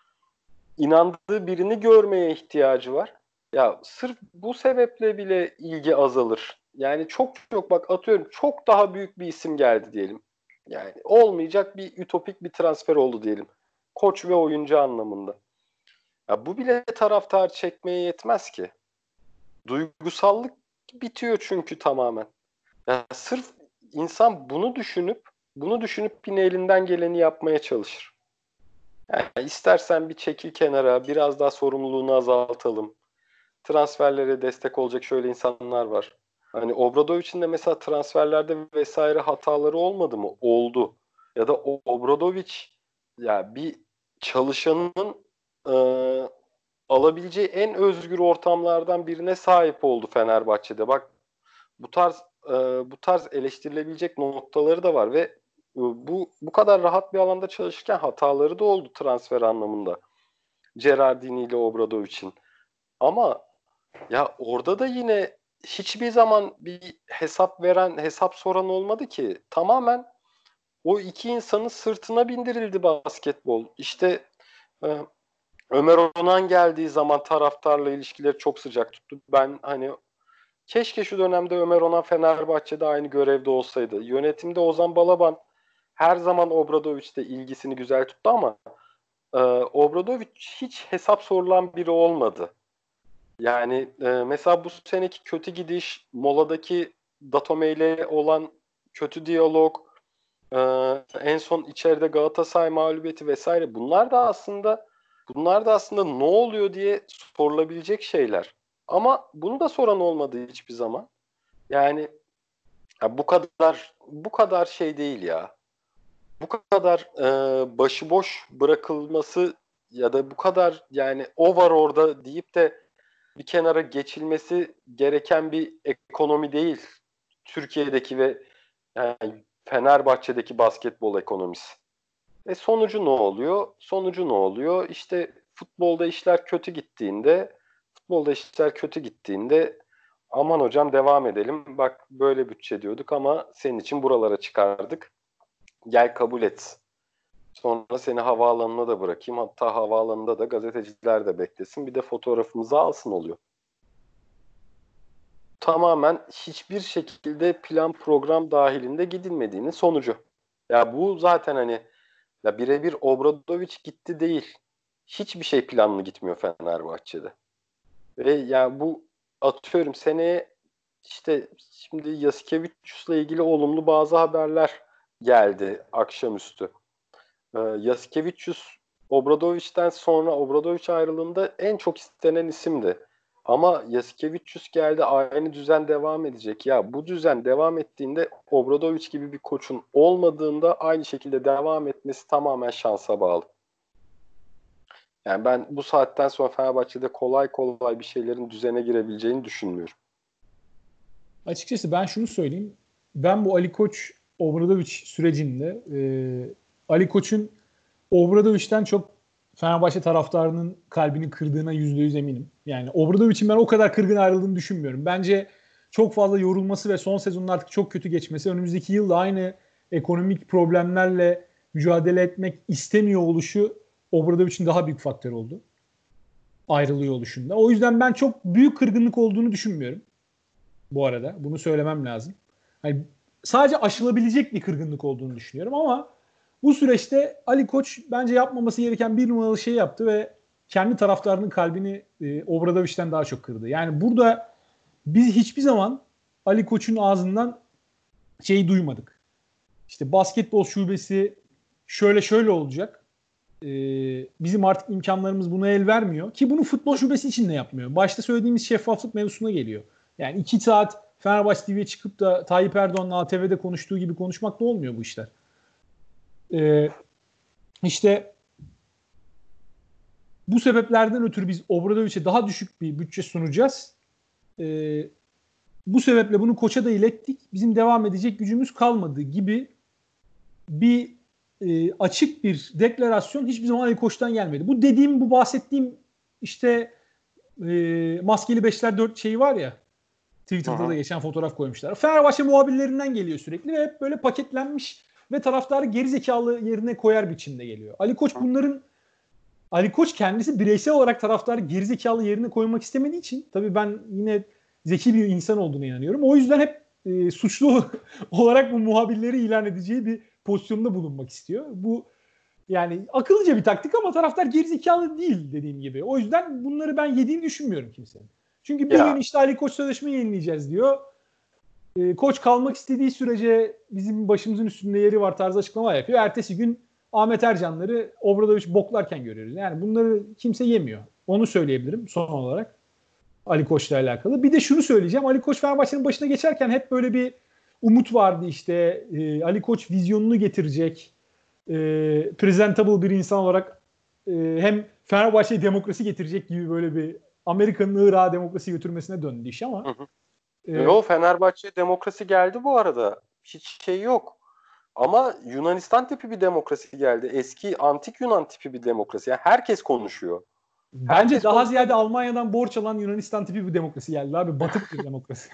inandığı birini görmeye ihtiyacı var. Ya sırf bu sebeple bile ilgi azalır. Yani çok çok bak atıyorum çok daha büyük bir isim geldi diyelim. Yani olmayacak bir ütopik bir transfer oldu diyelim. Koç ve oyuncu anlamında. Ya bu bile taraftar çekmeye yetmez ki. Duygusallık bitiyor çünkü tamamen. Ya sırf insan bunu düşünüp bunu düşünüp yine elinden geleni yapmaya çalışır. Yani istersen bir çekil kenara, biraz daha sorumluluğunu azaltalım. Transferlere destek olacak şöyle insanlar var. Hani Obradovic'in de mesela transferlerde vesaire hataları olmadı mı? Oldu. Ya da Obradovic ya bir çalışanın e, alabileceği en özgür ortamlardan birine sahip oldu Fenerbahçe'de. Bak bu tarz e, bu tarz eleştirilebilecek noktaları da var ve e, bu bu kadar rahat bir alanda çalışırken hataları da oldu transfer anlamında. Gerardini ile Obradovic'in. Ama ya orada da yine hiçbir zaman bir hesap veren, hesap soran olmadı ki. Tamamen o iki insanın sırtına bindirildi basketbol. İşte e, Ömer Onan geldiği zaman taraftarla ilişkileri çok sıcak tuttu. Ben hani keşke şu dönemde Ömer Onan Fenerbahçe'de aynı görevde olsaydı. Yönetimde Ozan Balaban her zaman Obradovic'te ilgisini güzel tuttu ama e, Obradovic hiç hesap sorulan biri olmadı. Yani e, mesela bu seneki kötü gidiş, moladaki Datome ile olan kötü diyalog, e, en son içeride Galatasaray mağlubiyeti vesaire bunlar da aslında bunlar da aslında ne oluyor diye sorulabilecek şeyler. Ama bunu da soran olmadı hiçbir zaman. Yani ya bu kadar bu kadar şey değil ya. Bu kadar e, başıboş bırakılması ya da bu kadar yani o var orada deyip de bir kenara geçilmesi gereken bir ekonomi değil. Türkiye'deki ve yani Fenerbahçe'deki basketbol ekonomisi. E sonucu ne oluyor? Sonucu ne oluyor? İşte futbolda işler kötü gittiğinde, futbolda işler kötü gittiğinde aman hocam devam edelim. Bak böyle bütçe diyorduk ama senin için buralara çıkardık. Gel kabul et. Sonra seni havaalanına da bırakayım. Hatta havaalanında da gazeteciler de beklesin. Bir de fotoğrafımızı alsın oluyor. Tamamen hiçbir şekilde plan program dahilinde gidilmediğinin sonucu. Ya bu zaten hani ya birebir Obradovic gitti değil. Hiçbir şey planlı gitmiyor Fenerbahçe'de. Ve ya bu atıyorum seneye işte şimdi Yasikevicius'la ilgili olumlu bazı haberler geldi akşamüstü. Ee, Yasikevicius Obradovic'den sonra Obradovic ayrılığında en çok istenen isimdi. Ama Yasikevicius geldi, aynı düzen devam edecek. Ya bu düzen devam ettiğinde Obradovic gibi bir koçun olmadığında aynı şekilde devam etmesi tamamen şansa bağlı. Yani ben bu saatten sonra Fenerbahçe'de kolay kolay bir şeylerin düzene girebileceğini düşünmüyorum. Açıkçası ben şunu söyleyeyim. Ben bu Ali Koç Obradovic sürecinde e, Ali Koç'un Obradovic'ten çok Fenerbahçe taraftarının kalbini kırdığına yüzde yüz eminim. Yani Obradovic'in ben o kadar kırgın ayrıldığını düşünmüyorum. Bence çok fazla yorulması ve son sezonun artık çok kötü geçmesi, önümüzdeki yılda aynı ekonomik problemlerle mücadele etmek istemiyor oluşu Obradovic'in daha büyük faktör oldu. Ayrılıyor oluşunda. O yüzden ben çok büyük kırgınlık olduğunu düşünmüyorum. Bu arada bunu söylemem lazım. Yani sadece aşılabilecek bir kırgınlık olduğunu düşünüyorum ama bu süreçte Ali Koç bence yapmaması gereken bir numaralı şey yaptı ve kendi taraftarının kalbini e, Obradovic'ten daha çok kırdı. Yani burada biz hiçbir zaman Ali Koç'un ağzından şeyi duymadık. İşte basketbol şubesi şöyle şöyle olacak. Ee, bizim artık imkanlarımız buna el vermiyor. Ki bunu futbol şubesi için de yapmıyor. Başta söylediğimiz şeffaflık mevzusuna geliyor. Yani iki saat Fenerbahçe T V'ye çıkıp da Tayyip Erdoğan'la A T V'de konuştuğu gibi konuşmakla olmuyor bu işler. Ee, işte bu sebeplerden ötürü biz Obradovic'e daha düşük bir bütçe sunacağız. Ee, bu sebeple bunu koça da ilettik. Bizim devam edecek gücümüz kalmadı gibi bir e, açık bir deklarasyon hiçbir zaman Ali Koç'tan gelmedi. Bu dediğim, bu bahsettiğim işte e, maskeli beşler dört şeyi var ya, Twitter'da Aha. da geçen fotoğraf koymuşlar. Fenerbahçe muhabirlerinden geliyor sürekli ve hep böyle paketlenmiş ve taraftarı gerizekalı yerine koyar biçimde geliyor. Ali Koç bunların Ali Koç kendisi bireysel olarak taraftarı gerizekalı yerine koymak istemediği için, tabii ben yine zeki bir insan olduğuna inanıyorum. O yüzden hep e, suçlu olarak bu muhabirleri ilan edeceği bir pozisyonda bulunmak istiyor. Bu yani akıllıca bir taktik ama taraftar gerizekalı değil dediğim gibi. O yüzden bunları ben yediğini düşünmüyorum kimsenin. Çünkü bir ya. gün işte Ali Koç sözleşmeyi yenileyeceğiz diyor. E, Koç kalmak istediği sürece bizim başımızın üstünde yeri var tarzı açıklama yapıyor. Ertesi gün Ahmet Ercanları Obradovic boklarken görüyoruz. Yani bunları kimse yemiyor. Onu söyleyebilirim son olarak Ali Koç'la alakalı. Bir de şunu söyleyeceğim. Ali Koç Fenerbahçe'nin başına geçerken hep böyle bir umut vardı işte. E, Ali Koç vizyonunu getirecek. E, presentable bir insan olarak e, hem Fenerbahçe'ye demokrasi getirecek gibi böyle bir Amerika'nın Irak'a demokrasi götürmesine döndü iş ama. Hı hı. E, Yo, Fenerbahçe'ye demokrasi geldi bu arada. Hiç şey yok. Ama Yunanistan tipi bir demokrasi geldi. Eski antik Yunan tipi bir demokrasi. Yani herkes konuşuyor. Bence herkes daha konuşuyor. Ziyade Almanya'dan borç alan Yunanistan tipi bir demokrasi geldi abi. Batık bir demokrasi.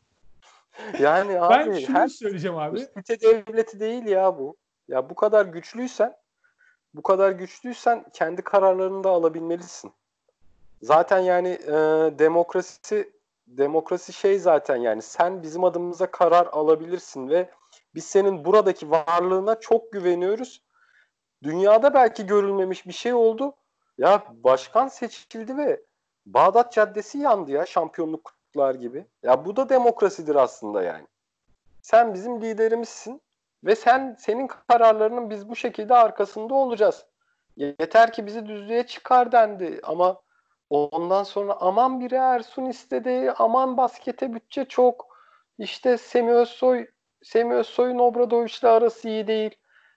Yani abi ben şunu her söyleyeceğim abi. Site devleti değil ya bu. Ya bu kadar güçlüysen bu kadar güçlüysen kendi kararlarını da alabilmelisin. Zaten yani e, demokrasi demokrasi şey zaten yani sen bizim adımıza karar alabilirsin ve biz senin buradaki varlığına çok güveniyoruz. Dünyada belki görülmemiş bir şey oldu. Ya başkan seçildi ve Bağdat Caddesi yandı ya, şampiyonluk kutlar gibi. Ya bu da demokrasidir aslında yani. Sen bizim liderimizsin ve sen senin kararlarının biz bu şekilde arkasında olacağız. Yeter ki bizi düzlüğe çıkar dendi ama ondan sonra aman biri Ersun istedi, aman baskete bütçe çok, işte Semih Özsoy Semih Özsoy'un Obradovic'le arası iyi değil.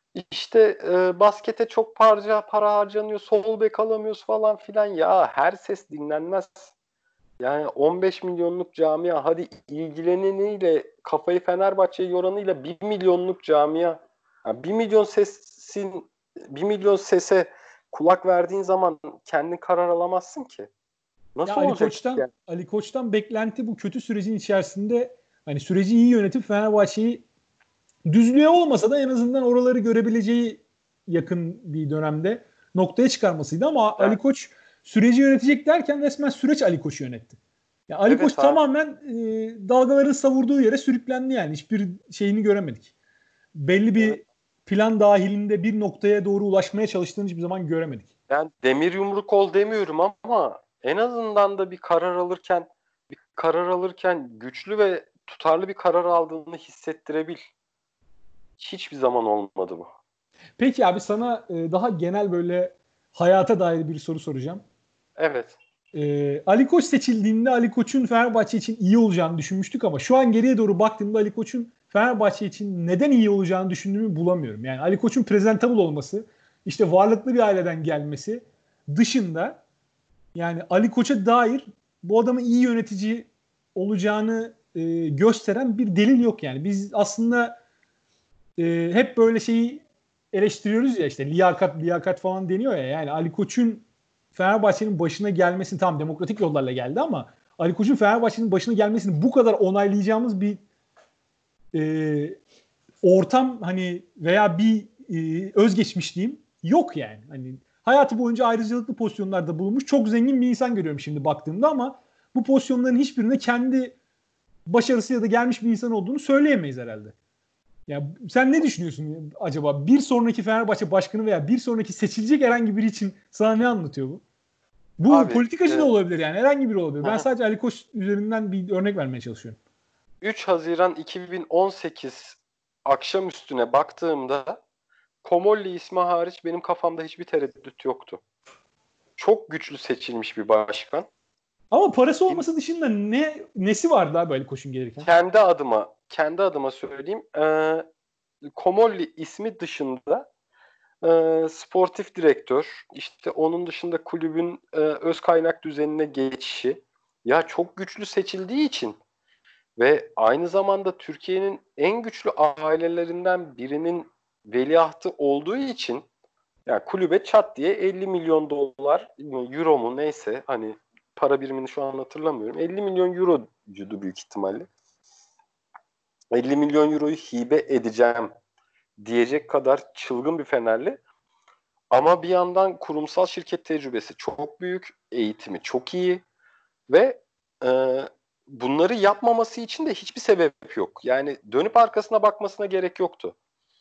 İşte e, baskete çok para, para harcanıyor, sol bek alamıyoruz falan filan. Ya her ses dinlenmez. Yani on beş milyonluk camia, hadi ilgileneniyle kafayı Fenerbahçe'ye yoranıyla bir milyonluk camia. Yani bir milyon sesin bir milyon sese kulak verdiğin zaman kendin karar alamazsın ki. Ya Nasıl Ali olacak Koç'tan yani? Ali Koç'tan beklenti bu kötü sürecin içerisinde hani süreci iyi yönetip Fenerbahçe'yi düzlüğe olmasa da en azından oraları görebileceği yakın bir dönemde noktaya çıkarmasıydı ama Ali Yani, Koç süreci yönetecek derken resmen süreç Ali Koç'u yönetti. Ya Ali Koç evet abi. tamamen e, dalgaların savurduğu yere sürüklendi yani. Hiçbir şeyini göremedik. Belli Evet. bir plan dahilinde bir noktaya doğru ulaşmaya çalıştığını hiçbir zaman göremedik. Ben demir yumruk ol demiyorum ama en azından da bir karar alırken bir karar alırken güçlü ve tutarlı bir karar aldığını hissettirebil. Hiçbir zaman olmadı bu. Peki abi sana e, daha genel böyle hayata dair bir soru soracağım. Evet. Ee, Ali Koç seçildiğinde Ali Koç'un Fenerbahçe için iyi olacağını düşünmüştük ama şu an geriye doğru baktığımda Ali Koç'un Fenerbahçe için neden iyi olacağını düşündüğümü bulamıyorum. Yani Ali Koç'un presentable olması, işte varlıklı bir aileden gelmesi dışında yani Ali Koç'a dair bu adamın iyi yönetici olacağını e, gösteren bir delil yok yani. Biz aslında e, hep böyle şeyi eleştiriyoruz ya işte liyakat liyakat falan deniyor ya yani Ali Koç'un Fenerbahçe'nin başına gelmesini tam demokratik yollarla geldi ama Ali Koç'un Fenerbahçe'nin başına gelmesini bu kadar onaylayacağımız bir e, ortam hani veya bir e, özgeçmiş diyeyim yok yani. Hani hayatı boyunca ayrıcalıklı pozisyonlarda bulunmuş çok zengin bir insan görüyorum şimdi baktığımda ama bu pozisyonların hiçbirine kendi başarısı ya da gelmiş bir insan olduğunu söyleyemeyiz herhalde. Ya sen ne düşünüyorsun acaba? Bir sonraki Fenerbahçe başkanı veya bir sonraki seçilecek herhangi biri için sana ne anlatıyor bu? Bu Abi politikacı da e, olabilir yani herhangi biri olabilir. Ben sadece Ali Koç üzerinden bir örnek vermeye çalışıyorum. üç Haziran iki bin on sekiz akşam üstüne baktığımda Komolli ismi hariç benim kafamda hiçbir tereddüt yoktu. Çok güçlü seçilmiş bir başkan. Ama parası olması dışında ne nesi vardı abi Ali Koç'un gelirken? Kendi adıma kendi adıma söyleyeyim. E, Komolli ismi dışında e, sportif direktör, işte onun dışında kulübün e, öz kaynak düzenine geçişi ya çok güçlü seçildiği için ve aynı zamanda Türkiye'nin en güçlü ailelerinden birinin veliahtı olduğu için yani kulübe çat diye elli milyon dolar, euro mu neyse hani para birimini şu an hatırlamıyorum. elli milyon eurocuydu büyük ihtimalle. elli milyon euroyu hibe edeceğim diyecek kadar çılgın bir Fenerli. Ama bir yandan kurumsal şirket tecrübesi çok büyük, eğitimi çok iyi ve e, bunları yapmaması için de hiçbir sebep yok. Yani dönüp arkasına bakmasına gerek yoktu.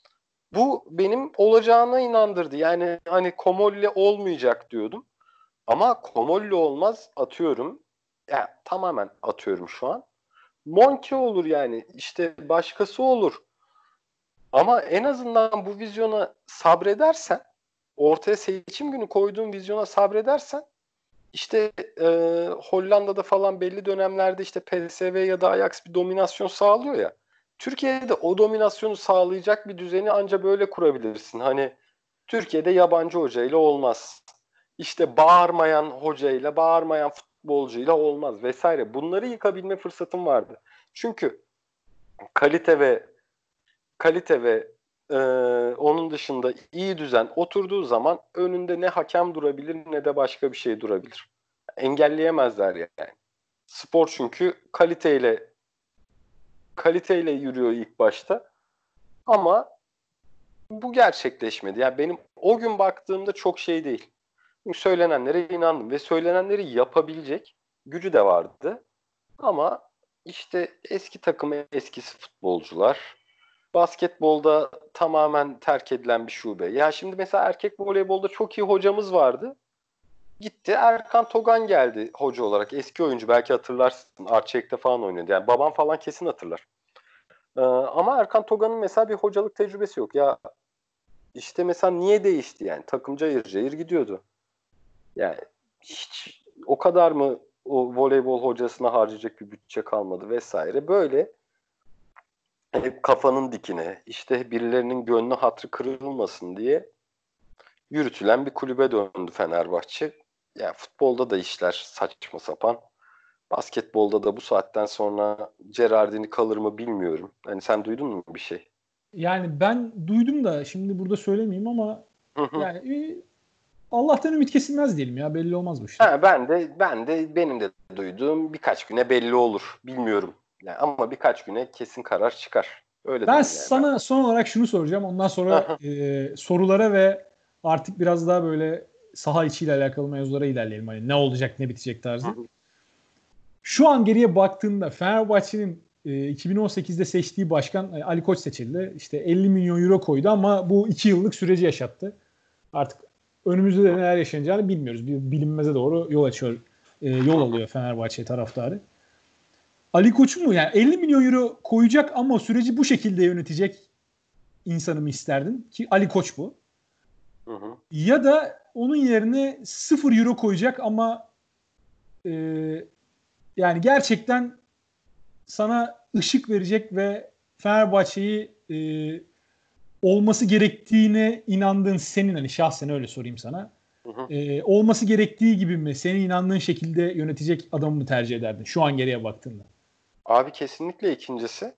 Bu benim olacağına inandırdı. Yani hani Komolli olmayacak diyordum. Ama Komolli olmaz atıyorum. Yani tamamen atıyorum şu an. Monke olur yani. İşte başkası olur. Ama en azından bu vizyona sabredersen, ortaya seçim günü koyduğun vizyona sabredersen, işte e, Hollanda'da falan belli dönemlerde işte P S V ya da Ajax bir dominasyon sağlıyor ya. Türkiye'de o dominasyonu sağlayacak bir düzeni anca böyle kurabilirsin. Hani Türkiye'de yabancı hocayla olmaz. İşte bağırmayan hocayla, bağırmayan futbolcuyla olmaz vesaire. Bunları yıkabilme fırsatım vardı. Çünkü kalite ve kalite ve e, onun dışında iyi düzen oturduğu zaman önünde ne hakem durabilir ne de başka bir şey durabilir. Engelleyemezler yani. Spor çünkü kaliteyle kaliteyle yürüyor ilk başta ama bu gerçekleşmedi. Yani benim o gün baktığımda çok şey değil. Çünkü söylenenlere inandım ve söylenenleri yapabilecek gücü de vardı. Ama işte eski takım eskisi futbolcular. Basketbolda tamamen terk edilen bir şube. Ya şimdi mesela erkek voleybolda çok iyi hocamız vardı. Gitti Erkan Togan geldi hoca olarak. Eski oyuncu belki hatırlarsın. Arçelik'te falan oynuyordu. Yani babam falan kesin hatırlar. Ee, ama Erkan Togan'ın mesela bir hocalık tecrübesi yok. Ya işte mesela niye değişti yani? Takım cayır cayır gidiyordu. Yani hiç o kadar mı o voleybol hocasına harcayacak bir bütçe kalmadı vesaire. Böyle hep kafanın dikine, işte birilerinin gönlü hatrı kırılmasın diye yürütülen bir kulübe döndü Fenerbahçe. Yani futbolda da işler saçma sapan. Basketbolda da bu saatten sonra Gerardini kalır mı bilmiyorum. Hani sen duydun mu bir şey? Yani ben duydum da şimdi burada söylemeyeyim ama Hı hı. yani e, Allah'tan ümit kesilmez diyelim ya, belli olmaz bu işler. Ha, ben de ben de benim de duyduğum birkaç güne belli olur. Bilmiyorum. Yani ama birkaç güne kesin karar çıkar. Öyle Ben diyeyim yani ben. sana son olarak şunu soracağım. Ondan Hı sonra hı. e, sorulara ve artık biraz daha böyle saha içiyle alakalı mevzulara ilerleyelim. Hani ne olacak, ne bitecek Hı tarzı. hı. Şu an geriye baktığında Fenerbahçe'nin e, iki bin on sekizde seçtiği başkan e, Ali Koç seçildi. İşte elli milyon euro koydu ama bu iki yıllık süreci yaşattı. Artık önümüzde de neler yaşanacağını bilmiyoruz. Bir bilinmeze doğru yol açıyor, e, Hı yol hı. alıyor Fenerbahçe taraftarı. Ali Koç'u mu yani elli milyon euro koyacak ama süreci bu şekilde yönetecek insanı mı isterdin? Ki Ali Koç bu. Hı hı. Ya da onun yerine sıfır euro koyacak ama e, yani gerçekten sana ışık verecek ve Fenerbahçe'yi e, olması gerektiğine inandığın, senin hani şahsen öyle sorayım sana. Hı hı. E, olması gerektiği gibi mi, senin inandığın şekilde yönetecek adamı mı tercih ederdin şu an geriye baktığında? Abi kesinlikle ikincisi.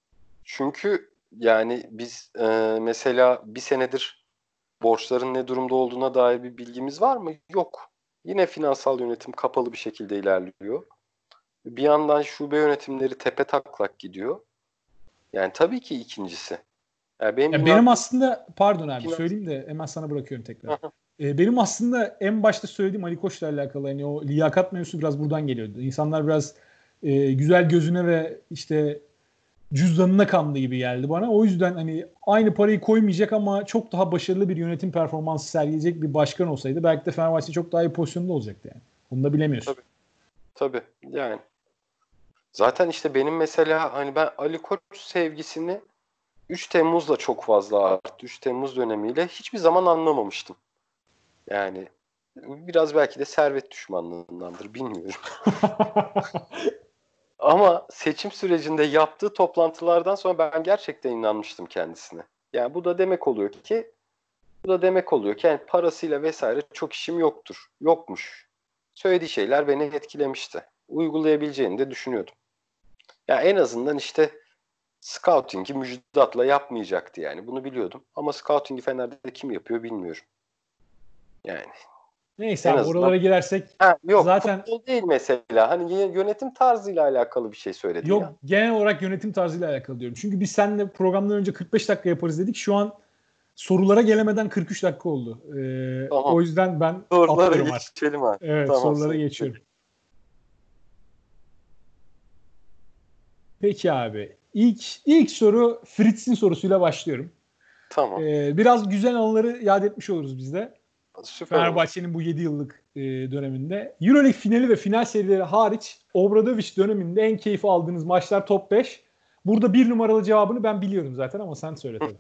Çünkü yani biz e, mesela bir senedir borçların ne durumda olduğuna dair bir bilgimiz var mı? Yok. Yine finansal yönetim kapalı bir şekilde ilerliyor. Bir yandan şube yönetimleri tepe taklak gidiyor. Yani tabii ki ikincisi. Yani benim Ya benim inandığım aslında pardon abi finans... söyleyeyim de hemen sana bırakıyorum tekrar. Ee, benim aslında en başta söylediğim Ali Koç'la alakalı hani o liyakat mevzusu biraz buradan geliyordu. İnsanlar biraz e, güzel gözüne ve işte cüzdanına kandı gibi geldi bana. O yüzden hani aynı parayı koymayacak ama çok daha başarılı bir yönetim performansı sergileyecek bir başkan olsaydı belki de Fenerbahçe çok daha iyi pozisyonda olacaktı yani. Onu da bilemiyorsun. Tabii, tabii. Yani zaten işte benim mesela hani ben Ali Koç sevgisini üç Temmuz'la çok fazla arttı. üç Temmuz dönemiyle hiçbir zaman anlamamıştım. Yani biraz belki de servet düşmanlığındandır bilmiyorum. Ama seçim sürecinde yaptığı toplantılardan sonra ben gerçekten inanmıştım kendisine. Yani bu da demek oluyor ki bu da demek oluyor ki yani parasıyla vesaire çok işim yoktur. Yokmuş. Söylediği şeyler beni etkilemişti. Uygulayabileceğini de düşünüyordum. Ya en azından işte scouting'i Müjdat'la yapmayacaktı yani. Bunu biliyordum. Ama scouting'i Fener'de kim yapıyor bilmiyorum. Yani Neyse en abi azından oralara girersek ha, yok zaten futbol değil mesela. Hani yönetim tarzıyla alakalı bir şey söyledi ya. yok, genel olarak yönetim tarzıyla alakalı diyorum. Çünkü biz seninle programdan önce kırk beş dakika yaparız dedik. Şu an sorulara gelemeden kırk üç dakika oldu. Ee, Tamam. o yüzden ben Sorulara atlıyorum artık. geçelim abi. Evet, Tamam sorulara sen. geçiyorum. Peki abi. İlk ilk soru Fritz'in sorusuyla başlıyorum. Tamam. Ee, biraz güzel anıları yad etmiş oluruz biz de. Süper olur. Fenerbahçe'nin bu yedi yıllık e, döneminde. Euroleague finali ve final serileri hariç Obradoviç döneminde en keyif aldığınız maçlar top beş. Burada bir numaralı cevabını ben biliyorum zaten ama sen söyle tabii.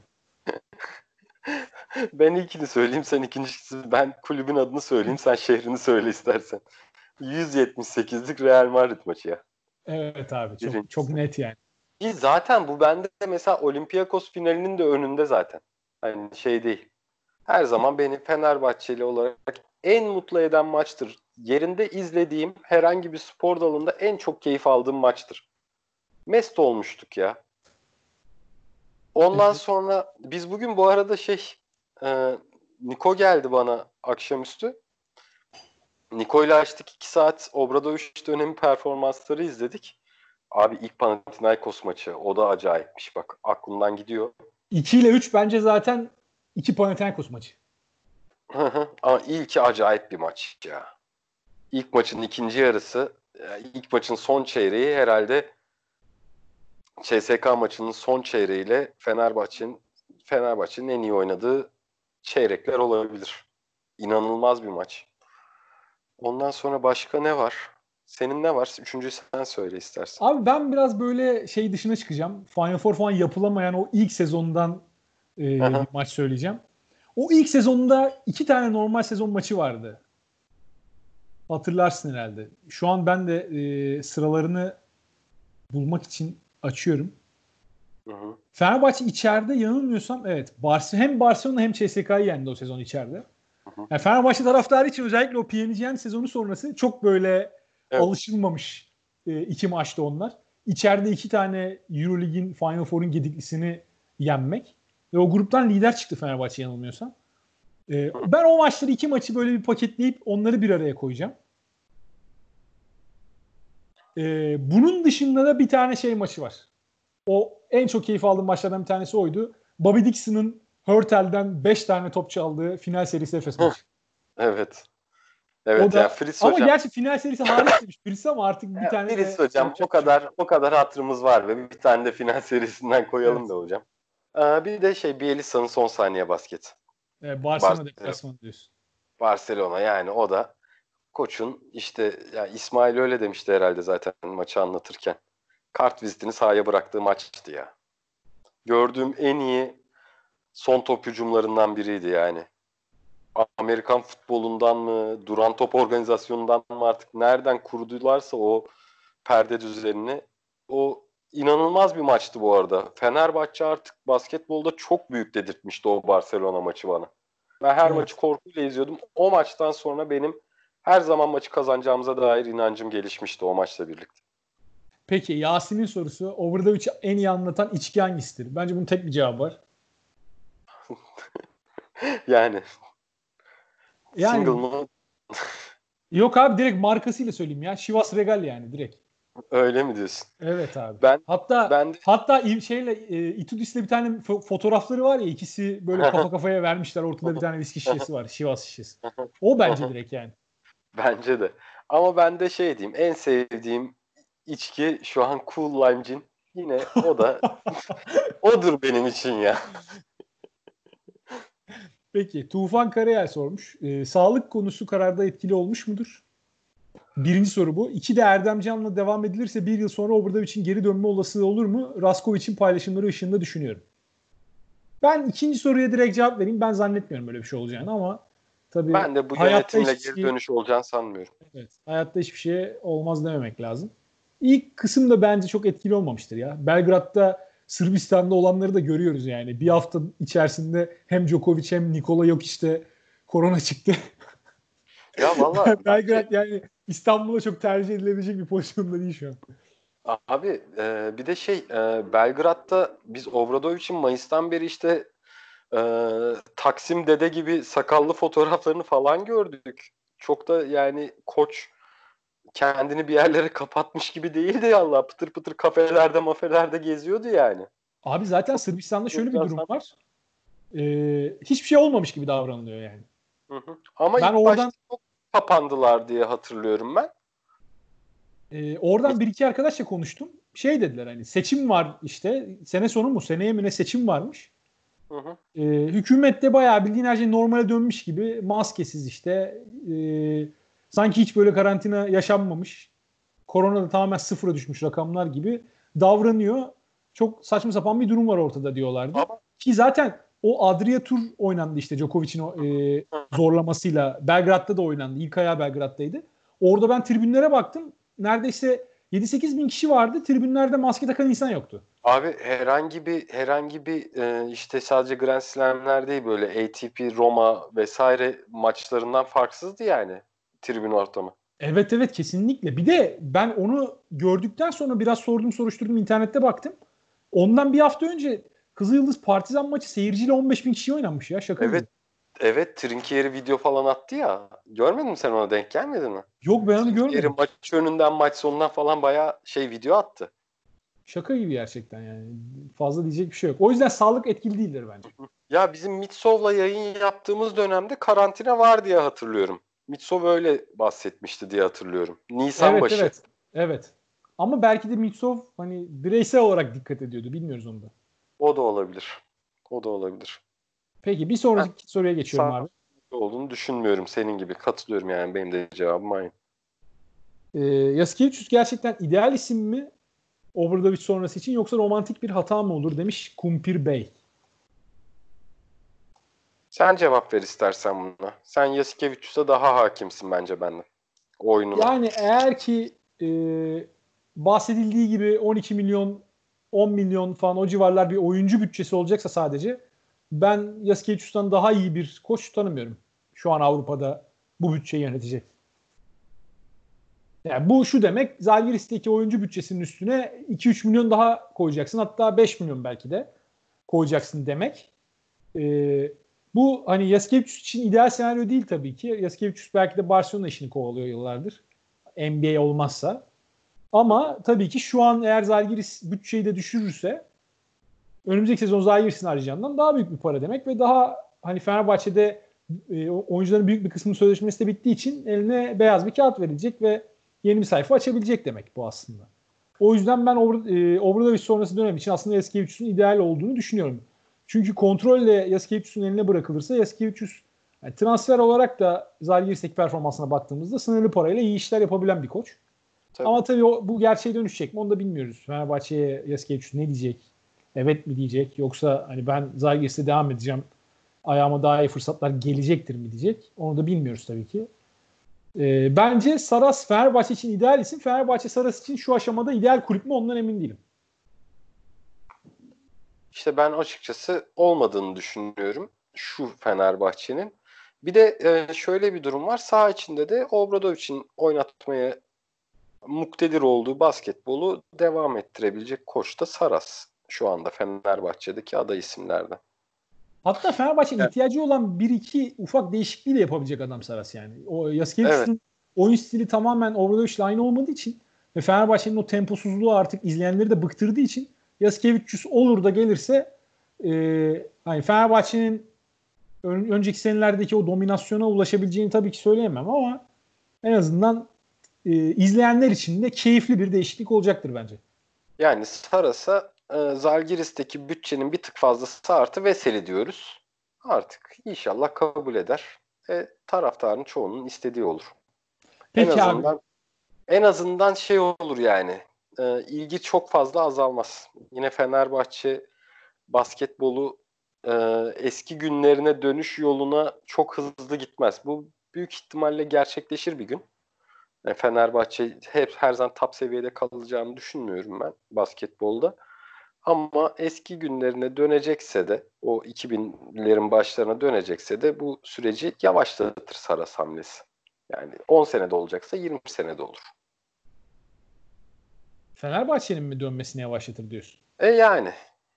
Ben ilkini söyleyeyim, sen ikincisi. Ben kulübün adını söyleyeyim, sen şehrini söyle istersen. yüz yetmiş sekizlik Real Madrid maçı ya. Evet abi, çok çok Birincisi. net yani. Ki zaten bu bende mesela Olympiakos finalinin de önünde zaten. Hani şey değil. Her zaman beni Fenerbahçeli olarak en mutlu eden maçtır. Yerinde izlediğim herhangi bir spor dalında en çok keyif aldığım maçtır. Mest olmuştuk ya. Ondan Ee, sonra biz bugün bu arada şey e, Niko geldi bana akşamüstü. Niko ile açtık iki saat Obradoviç dönemi performansları izledik. Abi ilk Panathinaikos maçı o da acayipmiş bak aklımdan gidiyor. iki ile üç bence zaten iki Panathinaikos maçı. Hı hı. Ama ilki acayip bir maç ya. İlk maçın ikinci yarısı, e, ilk maçın son çeyreği herhalde C S K maçının son çeyreğiyle Fenerbahçe'nin Fenerbahçe'nin en iyi oynadığı çeyrekler olabilir. İnanılmaz bir maç. Ondan sonra başka ne var? Senin ne var? Üçüncüyü sen söyle istersen. Abi ben biraz böyle şey dışına çıkacağım. Final Four falan yapılamayan o ilk sezondan e, bir Aha. maç söyleyeceğim. O ilk sezonda iki tane normal sezon maçı vardı. Hatırlarsın herhalde. Şu an ben de e, sıralarını bulmak için açıyorum. Hı hı. Fenerbahçe içeride yanılmıyorsam evet Barcelona, hem Barcelona hem C S K A'yı yendi o sezon içeride. Hı hı. Yani Fenerbahçe taraftarı için özellikle o P M G sezonu sonrası çok böyle Evet. alışılmamış e, iki maçta onlar. İçeride iki tane Euroleague'in Final Four'un gediklisini yenmek. Ve o gruptan lider çıktı Fenerbahçe yanılmıyorsam. E, ben o maçları iki maçı böyle bir paketleyip onları bir araya koyacağım. E, bunun dışında da bir tane şey maçı var. O en çok keyif aldığım maçlardan bir tanesi oydu. Bobby Dixon'ın Hurtel'den beş tane top çaldığı final serisi Efes maçı. Evet. O Evet ya da Fritz ama hocam. gerçi final serisi hariç demiş birisi ama artık bir tane Fritz de hocam o yapacak bir şey yok. kadar o kadar hatırımız var ve bir tane de final serisinden koyalım Evet. be hocam. Ee, bir de şey Bielitsa'nın son saniye basket. Ee, Barcelona Barcelona, deplasmanı diyorsun. Barcelona yani o da koçun işte ya İsmail öyle demişti herhalde zaten maçı anlatırken. Kart vizitini sahaya bıraktığı maçtı ya. Gördüğüm en iyi son top hücumlarından biriydi yani. Amerikan futbolundan mı, duran top organizasyonundan mı artık nereden kurdularsa o perde düzenini o inanılmaz bir maçtı bu arada. Fenerbahçe artık basketbolda çok büyük dedirtmişti o Barcelona maçı bana. Ben her maçı Evet. korkuyla izliyordum. O maçtan sonra benim her zaman maçı kazanacağımıza dair inancım gelişmişti o maçla birlikte. Peki Yasin'in sorusu Obradoviç'i en iyi anlatan içki hangisidir? Bence bunun tek bir cevabı var. Yani single Yani mı yok abi direkt markasıyla söyleyeyim ya. Chivas Regal yani direkt. öyle mi diyorsun? Evet abi. Ben Hatta ben de hatta İ- şeyle e, Itudis'le bir tane fo- fotoğrafları var ya ikisi böyle kafa kafaya vermişler. Ortada bir tane viski şişesi var. Chivas şişesi. O bence direkt yani. bence de. Ama ben de şey diyeyim. En sevdiğim içki şu an Cool Lime Gin. Yine o da odur benim için ya. Peki Tufan Karayel sormuş. Ee, sağlık konusu kararda etkili olmuş mudur? Birinci soru bu. İki de Erdem Can'la devam edilirse bir yıl sonra Obradovic'in geri dönme olasılığı olur mu? Raskovic'in paylaşımları ışığında düşünüyorum. Ben ikinci soruya direkt cevap vereyim. Ben zannetmiyorum böyle bir şey olacağını ama tabii Ben de bu hayatta yönetimle hiçbir geri şey, dönüş olacağını sanmıyorum. evet, hayatta hiçbir şey olmaz dememek lazım. İlk kısım da bence çok etkili olmamıştır ya. Belgrad'da Sırbistan'da olanları da görüyoruz yani. Bir hafta içerisinde hem Djokovic hem Nikola yok işte korona çıktı. Ya valla bence Belgrad yani İstanbul'a çok tercih edilebilecek bir pozisyonda değil şu an. abi e, bir de şey e, Belgrad'da biz Obradovic'in Mayıs'tan beri işte e, Taksim Dede gibi sakallı fotoğraflarını falan gördük. Çok da yani koç kendini bir yerlere kapatmış gibi değildi ya Allah. Pıtır pıtır kafelerde mafelerde geziyordu yani. Abi zaten Çok Sırbistan'da şöyle bir durum enteresan. var. Ee, hiçbir şey olmamış gibi davranılıyor yani. Hı hı. Ama Ben ilk başta oradan çok kapandılar diye hatırlıyorum ben. e, oradan bir iki arkadaşla konuştum. Şey dediler hani seçim var işte sene sonu mu seneye mi ne seçim varmış. Hı hı. Ee, hükümette bayağı bildiğin her şey normale dönmüş gibi maskesiz işte. Ee, sanki hiç böyle karantina yaşanmamış. Korona da tamamen sıfıra düşmüş rakamlar gibi davranıyor. Çok saçma sapan bir durum var ortada diyorlardı. Ama Ki zaten o Adria Tur oynandı işte Djokovic'in o, e, zorlamasıyla. Belgrad'da da oynandı. İlk ayağı Belgrad'daydı. Orada ben tribünlere baktım. Neredeyse yedi sekiz bin kişi vardı. Tribünlerde maske takan insan yoktu. abi herhangi bir herhangi bir e, işte sadece Grand Slam'ler değil böyle A T P, Roma vesaire maçlarından farksızdı yani tribün ortamı. Evet evet kesinlikle. Bir de ben onu gördükten sonra biraz sordum soruşturdum internette baktım. Ondan bir hafta önce Kızılyıldız Partizan maçı seyirciyle on beş bin kişi oynanmış ya şaka gibi. Evet, evet Trinkieri video falan attı ya. Görmedin mi sen ona denk gelmedin mi? Yok ben onu Trinkieri görmedim. maç önünden maç sonundan falan bayağı şey video attı. Şaka gibi gerçekten yani. Fazla diyecek bir şey yok. O yüzden sağlık etkili değildir bence. Ya bizim Mitsov'la yayın yaptığımız dönemde karantina var diye hatırlıyorum. Mitsov öyle bahsetmişti diye hatırlıyorum. Nisan Evet başı. evet. Evet. Ama belki de Mitsov hani bireysel olarak dikkat ediyordu. Bilmiyoruz onu da. O da olabilir. O da olabilir. Peki bir Ben sonraki soruya geçiyorum sağlıklı abi. olduğunu düşünmüyorum senin gibi. Katılıyorum yani benim de cevabım aynı. Ee, Yasikevicius gerçekten ideal isim mi? Obradovic sonrası için yoksa romantik bir hata mı olur demiş Kumpir Bey. Sen cevap ver istersen buna. Sen Yasikevicius'a daha hakimsin bence benden. Oyununa. Yani eğer ki e, bahsedildiği gibi on iki milyon on milyon falan o civarlar bir oyuncu bütçesi olacaksa sadece ben Yasikevicius'tan daha iyi bir koç tanımıyorum. Şu an Avrupa'da bu bütçeyi yönetecek. Yani bu şu demek, Zalgiris'teki oyuncu bütçesinin üstüne iki üç milyon daha koyacaksın. Hatta beş milyon belki de koyacaksın demek. Ee, bu hani Yasikevicius için ideal senaryo değil tabii ki. Yasikevicius belki de Barcelona işini kovalıyor yıllardır. N B A olmazsa. Ama tabii ki şu an eğer Zalgiris bütçeyi de düşürürse önümüzdeki sezon Zalgiris'in harcayacağından daha büyük bir para demek ve daha hani Fenerbahçe'de e, oyuncuların büyük bir kısmının sözleşmesi de bittiği için eline beyaz bir kağıt verilecek ve yeni bir sayfa açabilecek demek bu aslında. O yüzden ben Obr- e, Obradovic sonrası dönem için aslında Yasikevicius'un ideal olduğunu düşünüyorum. Çünkü kontrolle Yasikevicius'un eline bırakılırsa Yasikevicius yani transfer olarak da Zalgiris'teki performansına baktığımızda sınırlı parayla iyi işler yapabilen bir koç. Tabii. Ama tabii o, bu gerçeğe dönüşecek mi onu da bilmiyoruz. Fenerbahçe'ye Yasikevicius ne diyecek? Evet mi diyecek? Yoksa hani ben Zalgiris'te devam edeceğim. Ayağıma daha iyi fırsatlar gelecektir mi diyecek? Onu da bilmiyoruz tabii ki. E, bence Saras Fenerbahçe için ideal isim. Fenerbahçe Saras için şu aşamada ideal kulüp mü ondan emin değilim. İşte ben açıkçası olmadığını düşünüyorum şu Fenerbahçe'nin. Bir de e, şöyle bir durum var. Saha içinde de Obradovic'in oynatmaya muktedir olduğu basketbolu devam ettirebilecek koç da Saras. Şu anda Fenerbahçe'deki aday isimlerden. Hatta Fenerbahçe'nin Evet. ihtiyacı olan bir iki ufak değişikliği de yapabilecek adam Saras yani. O Evet. Yasikevicius'un oyun stili tamamen Obradovic'le aynı olmadığı için ve Fenerbahçe'nin o temposuzluğu artık izleyenleri de bıktırdığı için Yasikevicius olur da gelirse e, hani Fenerbahçe'nin ön, önceki senelerdeki o dominasyona ulaşabileceğini tabii ki söyleyemem ama en azından e, izleyenler için de keyifli bir değişiklik olacaktır bence. Yani Saras'a e, Zalgiris'teki bütçenin bir tık fazlası artı Veseli diyoruz. Artık inşallah kabul eder. E, taraftarın çoğunun istediği olur. En Peki abi. azından en azından şey olur yani. E, ilgi çok fazla azalmaz. Yine Fenerbahçe basketbolu e, eski günlerine dönüş yoluna çok hızlı gitmez. Bu büyük ihtimalle gerçekleşir bir gün. Yani Fenerbahçe hep her zaman top seviyede kalacağını düşünmüyorum ben basketbolda. Ama eski günlerine dönecekse de o iki binlerin başlarına dönecekse de bu süreci yavaşlatır Saras hamlesi. Yani on senede olacaksa yirmi senede olur. Fenerbahçe'nin mi dönmesini yavaşlatır diyorsun? E yani.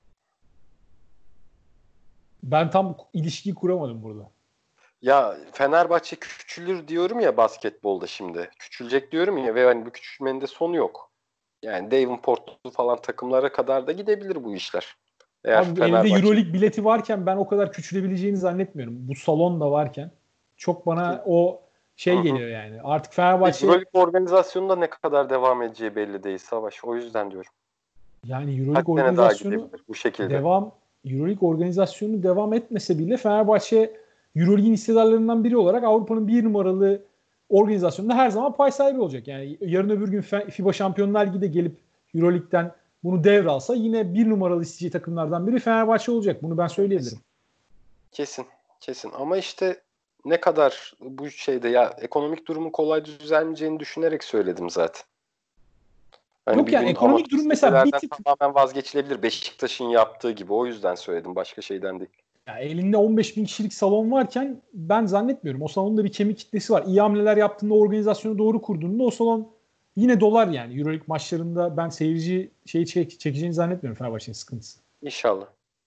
Ben tam ilişkiyi kuramadım burada. Ya Fenerbahçe küçülür diyorum ya basketbolda şimdi. Küçülecek diyorum ya ve hani bu küçülmenin de sonu yok. Yani Davenport'lu falan takımlara kadar da gidebilir bu işler. Eğer Abi elinde Fenerbahçe Euroleague bileti varken ben o kadar küçülebileceğini zannetmiyorum. Bu salon da varken. Çok bana o Hı şey hı. geliyor yani. Artık Fenerbahçe Euroleague organizasyonunda ne kadar devam edeceği belli değil Savaş. O yüzden diyorum. yani Kaç Euroleague sene daha organizasyonu gidebilir bu şekilde. devam Euroleague organizasyonu devam etmese bile Fenerbahçe Euroleague'in hissedarlarından biri olarak Avrupa'nın bir numaralı organizasyonunda her zaman pay sahibi olacak. Yani yarın öbür gün FIBA Şampiyonlar Ligi'de gelip Euroleague'den bunu devralsa yine bir numaralı isteyeceği takımlardan biri Fenerbahçe olacak. Bunu ben söyleyebilirim. Kesin. Kesin. Kesin. Ama işte ne kadar bu şeyde ya ekonomik durumun kolay düzelmeyeceğini düşünerek söyledim zaten. Hani Yok bir yani gün ekonomik amatör durum mesela bir seviyelerden tık tamamen vazgeçilebilir. Beşiktaş'ın yaptığı gibi. O yüzden söyledim. Başka şeyden değil. ya elinde on beş bin kişilik salon varken ben zannetmiyorum. O salonda bir kemik kitlesi var. İyi hamleler yaptığında, organizasyonu doğru kurduğunda o salon yine dolar yani. Euroleague maçlarında ben seyirci şeyi çek, çekeceğini zannetmiyorum Fenerbahçe'nin sıkıntısı. İnşallah.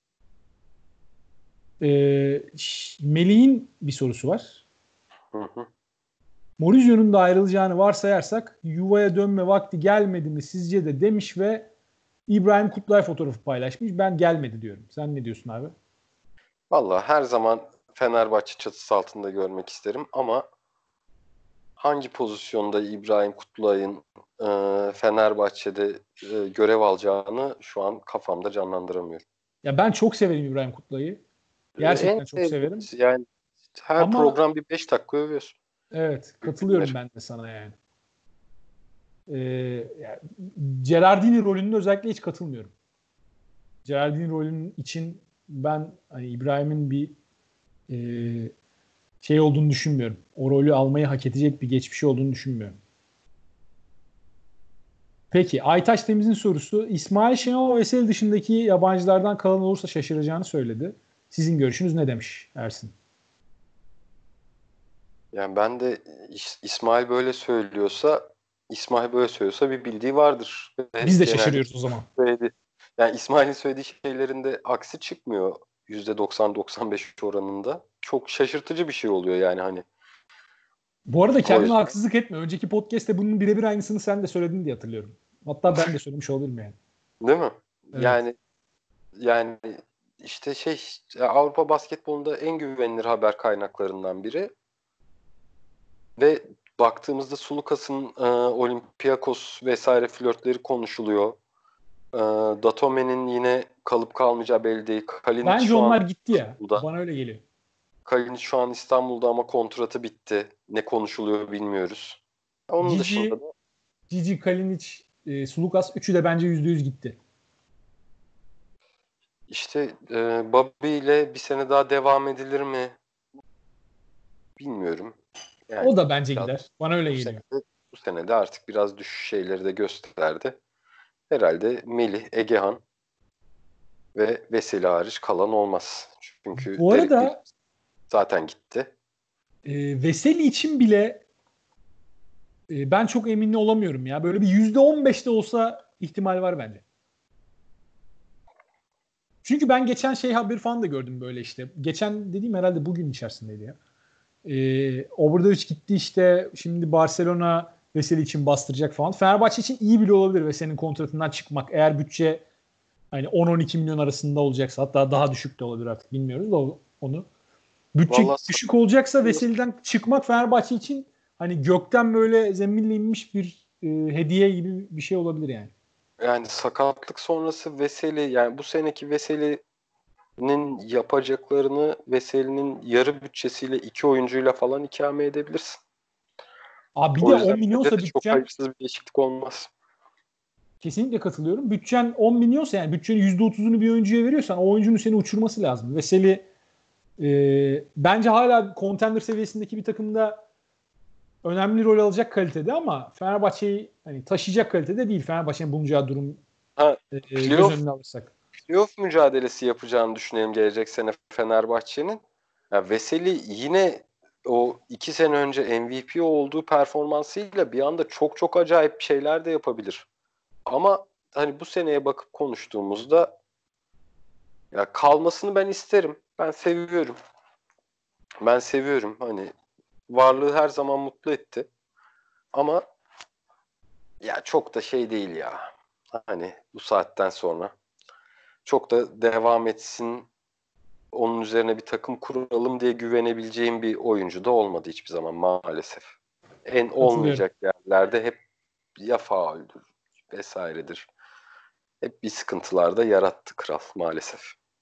Ee, Melih'in bir sorusu var. Hı hı. Mourinho'nun da ayrılacağını varsayarsak yuvaya dönme vakti gelmedi mi sizce de demiş ve İbrahim Kutlay fotoğrafı paylaşmış. Ben gelmedi diyorum. Sen ne diyorsun abi? Vallahi her zaman Fenerbahçe çatısı altında görmek isterim ama hangi pozisyonda İbrahim Kutluay'ın e, Fenerbahçe'de e, görev alacağını şu an kafamda canlandıramıyorum. Ya ben çok severim İbrahim Kutlay'ı. E, en Gerçekten çok severim. sevdiğimiz yani her Ama program bir beş dakika övüyorsun. evet katılıyorum Bilinir. ben de sana yani. Ee, yani Gerardini rolünün özellikle hiç katılmıyorum. Gerardini rolünün için ben hani İbrahim'in bir e, şey olduğunu düşünmüyorum. O rolü almayı hak edecek bir geçmişi olduğunu düşünmüyorum. Peki Aytaç Temiz'in sorusu, İsmail Şenol Veseli dışındaki yabancılardan kalan olursa şaşıracağını söyledi. Sizin görüşünüz ne demiş Ersin? Yani ben de İs- İsmail böyle söylüyorsa İsmail böyle söylüyorsa bir bildiği vardır. Ve Biz de genelde şaşırıyoruz o zaman. söyledi. Yani İsmail'in söylediği şeylerinde aksi çıkmıyor yüzde doksan doksan beş oranında. Çok şaşırtıcı bir şey oluyor yani hani. Bu arada O kendine yüzden. haksızlık etme. Önceki podcast'te bunun birebir aynısını sen de söyledin diye hatırlıyorum. Hatta ben de söylemiş olabilirim yani. Değil mi? Evet. Yani yani işte şey Avrupa basketbolunda en güvenilir haber kaynaklarından biri ve baktığımızda Sulukas'ın e, Olympiakos vesaire flörtleri konuşuluyor. E, Datome'nin yine kalıp kalmayacağı belli değil. Kalinic Bence şu an onlar gitti ya. İstanbul'da. Bana öyle geliyor. Kalinic şu an İstanbul'da ama kontratı bitti. Ne konuşuluyor bilmiyoruz. Onun dışında Cici, da Cici, Kalinic, e, Sulukas üçü de bence yüzde yüz gitti. işte e, Bobby ile bir sene daha devam edilir mi? Bilmiyorum. O Yani da bence biraz gider. Bana öyle bu geliyor. sene de, bu sene de artık biraz düşüş şeyleri de gösterdi. Herhalde Melih, Egehan ve Veseli hariç kalan olmaz. Çünkü Bu Derek Williams arada zaten gitti. e, Veseli için bile e, ben çok emin olamıyorum ya. Böyle bir yüzde on beş de olsa ihtimal var bence. Çünkü ben geçen şey haberi falan da gördüm böyle işte. Geçen dediğim herhalde bugün içerisindeydi ya. Ee, Obradovic gitti işte, şimdi Barcelona Veseli için bastıracak falan. Fenerbahçe için iyi bile olabilir Veseli'nin kontratından çıkmak. Eğer bütçe hani on on iki milyon arasında olacaksa, hatta daha düşük de olabilir, artık bilmiyoruz da onu. Bütçe Vallahi düşük olacaksa sakatlık, Veseli'den çıkmak Fenerbahçe için hani gökten böyle zeminle inmiş bir e, hediye gibi bir şey olabilir yani. yani sakatlık sonrası Veseli yani bu seneki Veseli'nin yapacaklarını Veseli'nin yarı bütçesiyle iki oyuncuyla falan ikame edebilirsin. Abi bir O de on yüzden bence milyonsa de çok bütçen, kayıpsız bir değişiklik olmaz. kesinlikle katılıyorum. Bütçen on milyonsa, yani bütçenin yüzde otuzunu bir oyuncuya veriyorsan o oyuncunun seni uçurması lazım. Veseli e, bence hala contender seviyesindeki bir takımda önemli rol alacak kalitede ama Fenerbahçe'yi hani taşıyacak kalitede değil. Fenerbahçe'nin bulunacağı durum Ha, e, göz playoff önüne alırsak. playoff mücadelesi yapacağını düşünelim gelecek sene Fenerbahçe'nin. Ya Veseli yine o iki sene önce M V P olduğu performansıyla bir anda çok çok acayip şeyler de yapabilir. Ama hani bu seneye bakıp konuştuğumuzda ya kalmasını ben isterim. Ben seviyorum. Ben seviyorum. Hani varlığı her zaman mutlu etti. Ama ya çok da şey değil ya. Hani bu saatten sonra çok da devam etsin, onun üzerine bir takım kuralım diye güvenebileceğim bir oyuncu da olmadı hiçbir zaman maalesef. En Katılıyorum. olmayacak yerlerde hep ya fauldür vesairedir. Hep bir sıkıntılar da yarattı kral maalesef.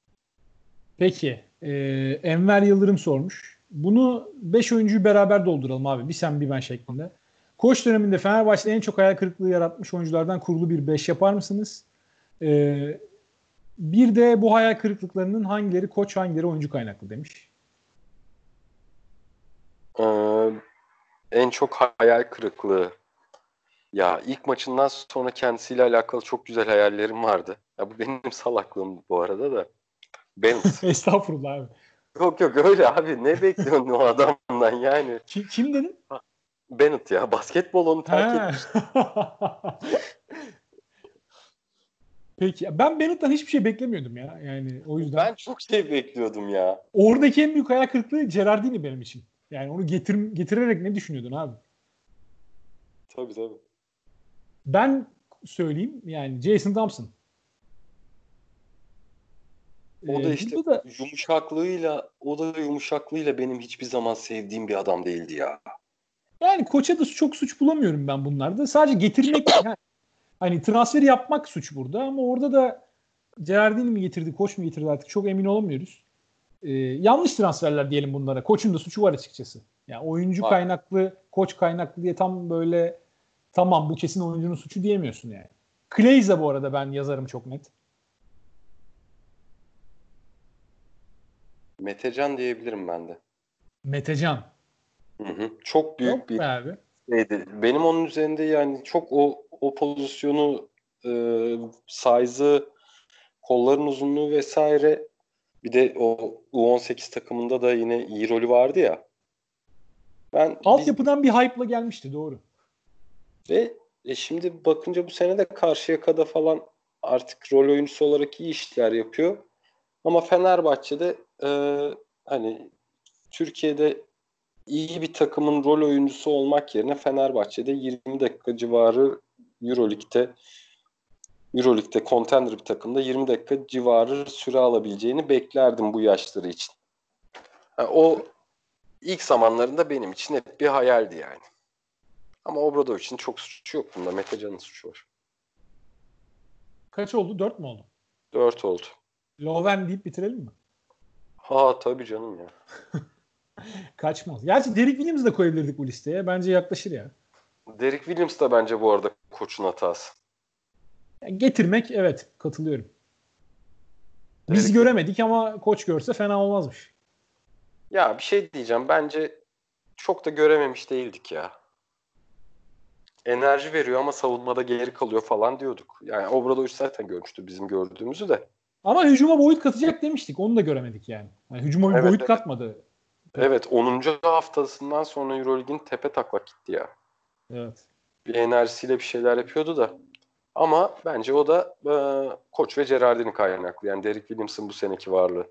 Peki. E, Enver Yıldırım sormuş. Bunu beş oyuncuyu beraber dolduralım abi. Bir sen bir ben şeklinde. Koç döneminde Fenerbahçe'de en çok hayal kırıklığı yaratmış oyunculardan kurulu bir beş yapar mısınız? E, Bir de bu hayal kırıklıklarının hangileri koç, hangileri oyuncu kaynaklı demiş. Ee, en çok hayal kırıklığı. Ya ilk maçından sonra kendisiyle alakalı çok güzel hayallerim vardı. Ya bu benim salaklığım bu arada da. Bennett. Estağfurullah abi. Yok yok öyle abi. Ne bekliyorsun o adamdan yani? Kim, kim dedin? Bennett ya. Basketbol onu terk Ha. etmiş. Peki. Ben Bennett'tan hiçbir şey beklemiyordum ya. Yani o yüzden. Ben çok şey bekliyordum ya. Oradaki en büyük hayal kırıklığı Gerardini benim için. Yani onu getir, getirerek ne düşünüyordun abi? Tabii tabii. Ben söyleyeyim yani Jason Thompson. O da Ee, işte burada da yumuşaklığıyla o da yumuşaklığıyla benim hiçbir zaman sevdiğim bir adam değildi ya. yani koça da çok suç bulamıyorum ben bunlarda. Sadece getirmek, yani hani transferi yapmak suç burada, ama orada da Gerardini mi getirdi, koç mu getirdi artık çok emin olamıyoruz. Ee, yanlış transferler diyelim bunlara. Koçun da suçu var açıkçası. Yani oyuncu Var. kaynaklı, koç kaynaklı diye tam böyle tamam bu kesin oyuncunun suçu diyemiyorsun yani. Kleiza bu arada ben yazarım çok net. Metecan diyebilirim ben de. Metecan. Hı hı. Çok büyük Yok bir be abi. şeydi. Benim onun üzerinde yani çok o o pozisyonu, e, size'ı, kolların uzunluğu vesaire, bir de o U on sekiz takımında da yine iyi rolü vardı ya. Ben biz Altyapıdan bir hype'la gelmişti, doğru. ve e, şimdi bakınca bu sene de Karşıyaka'da falan artık rol oyuncusu olarak iyi işler yapıyor. Ama Fenerbahçe'de e, hani Türkiye'de iyi bir takımın rol oyuncusu olmak yerine Fenerbahçe'de yirmi dakika civarı Euroleague'de Euroleague'de contender bir takımda yirmi dakika civarı süre alabileceğini beklerdim bu yaşları için. Yani o ilk zamanlarında benim için hep bir hayaldi yani. Ama Obradovic'in çok suçu yok bunda. Mete Can'ın suçu var. Kaç oldu? Dört mü oldu? Dört oldu. Loven deyip bitirelim mi? Ha tabii canım ya. Kaçmaz. Gerçi Derek Williams'ı da koyabilirdik bu listeye. Bence yaklaşır ya. Derek Williams da bence bu arada koçun hatası. Yani getirmek, evet, katılıyorum. Derek Biz göremedik ama koç görse fena olmazmış. Ya bir şey diyeceğim. Bence çok da görememiş değildik ya. Enerji veriyor ama savunmada geri kalıyor falan diyorduk. Yani Obradoviç zaten görmüştü bizim gördüğümüzü de. Ama hücuma boyut katacak demiştik. Onu da göremedik yani. Yani hücuma bir Evet, boyut evet. katmadı. Evet, onuncu haftasından sonra Euroleague'in tepe taklak gitti ya. Evet. Bir enerjisiyle bir şeyler yapıyordu da. Ama bence o da e, koç ve Gerardini kaynaklı. Yani Derek Williams'ın bu seneki varlığı.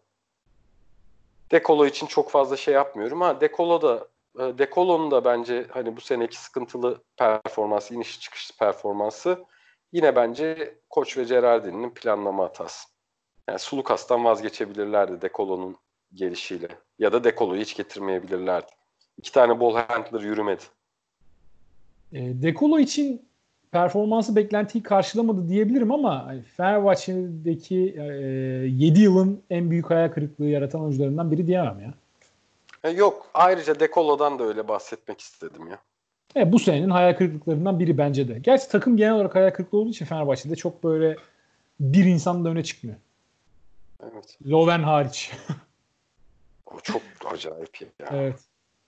Dekolo için çok fazla şey yapmıyorum. Ha Dekolo da e, Dekolo'nun da bence hani bu seneki sıkıntılı performansı, iniş çıkış performansı yine bence koç ve Gerardini'nin planlama hatası. Yani Sulukas'tan vazgeçebilirlerdi Dekolo'nun gelişiyle. Ya da Dekolo'yu hiç getirmeyebilirlerdi. İki tane ball handler yürümedi. E, Dekolo için performansı beklentiyi karşılamadı diyebilirim ama hani Fenerbahçe'deki e, yedi yılın en büyük hayal kırıklığı yaratan oyuncularından biri diyemem ya. E, yok. Ayrıca Dekolo'dan da öyle bahsetmek istedim ya. E, bu senenin hayal kırıklıklarından biri bence de. Gerçi takım genel olarak hayal kırıklığı olduğu için Fenerbahçe'de çok böyle bir insan da öne çıkmıyor. Evet. Loven hariç. O çok acayip ya. Evet.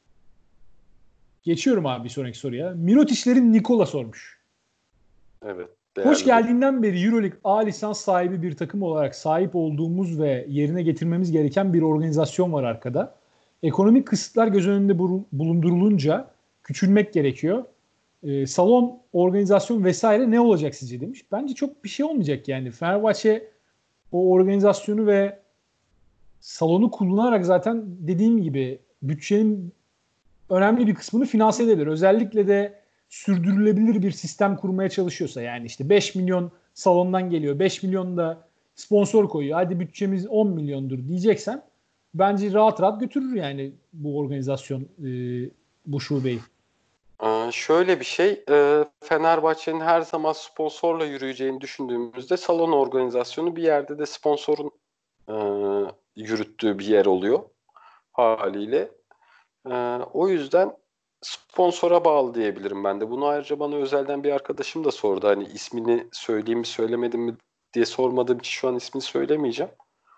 Geçiyorum abi bir sonraki soruya. Mirotic'lerin Nikola sormuş. Evet. Koç Değerli. geldiğinden beri Euroleague A lisans sahibi bir takım olarak sahip olduğumuz ve yerine getirmemiz gereken bir organizasyon var arkada. Ekonomik kısıtlar göz önünde bulundurulunca küçülmek gerekiyor. Ee, salon, organizasyon vesaire ne olacak sizce demiş. Bence çok bir şey olmayacak yani. Fenerbahçe o organizasyonu ve salonu kullanarak zaten dediğim gibi bütçenin önemli bir kısmını finanse edebilir. Özellikle de sürdürülebilir bir sistem kurmaya çalışıyorsa, yani işte beş milyon salondan geliyor, beş milyon da sponsor koyuyor. Hadi bütçemiz on milyondur diyeceksen bence rahat rahat götürür yani bu organizasyon e, bu şubeyi. Ee, şöyle bir şey, e, Fenerbahçe'nin her zaman sponsorla yürüyeceğini düşündüğümüzde salon organizasyonu bir yerde de sponsorun e, yürüttüğü bir yer oluyor haliyle. E, o yüzden sponsora bağlı diyebilirim ben de. Bunu ayrıca bana özelden bir arkadaşım da sordu. Hani ismini söyleyeyim mi söylemedim mi diye sormadığım için şu an ismini söylemeyeceğim.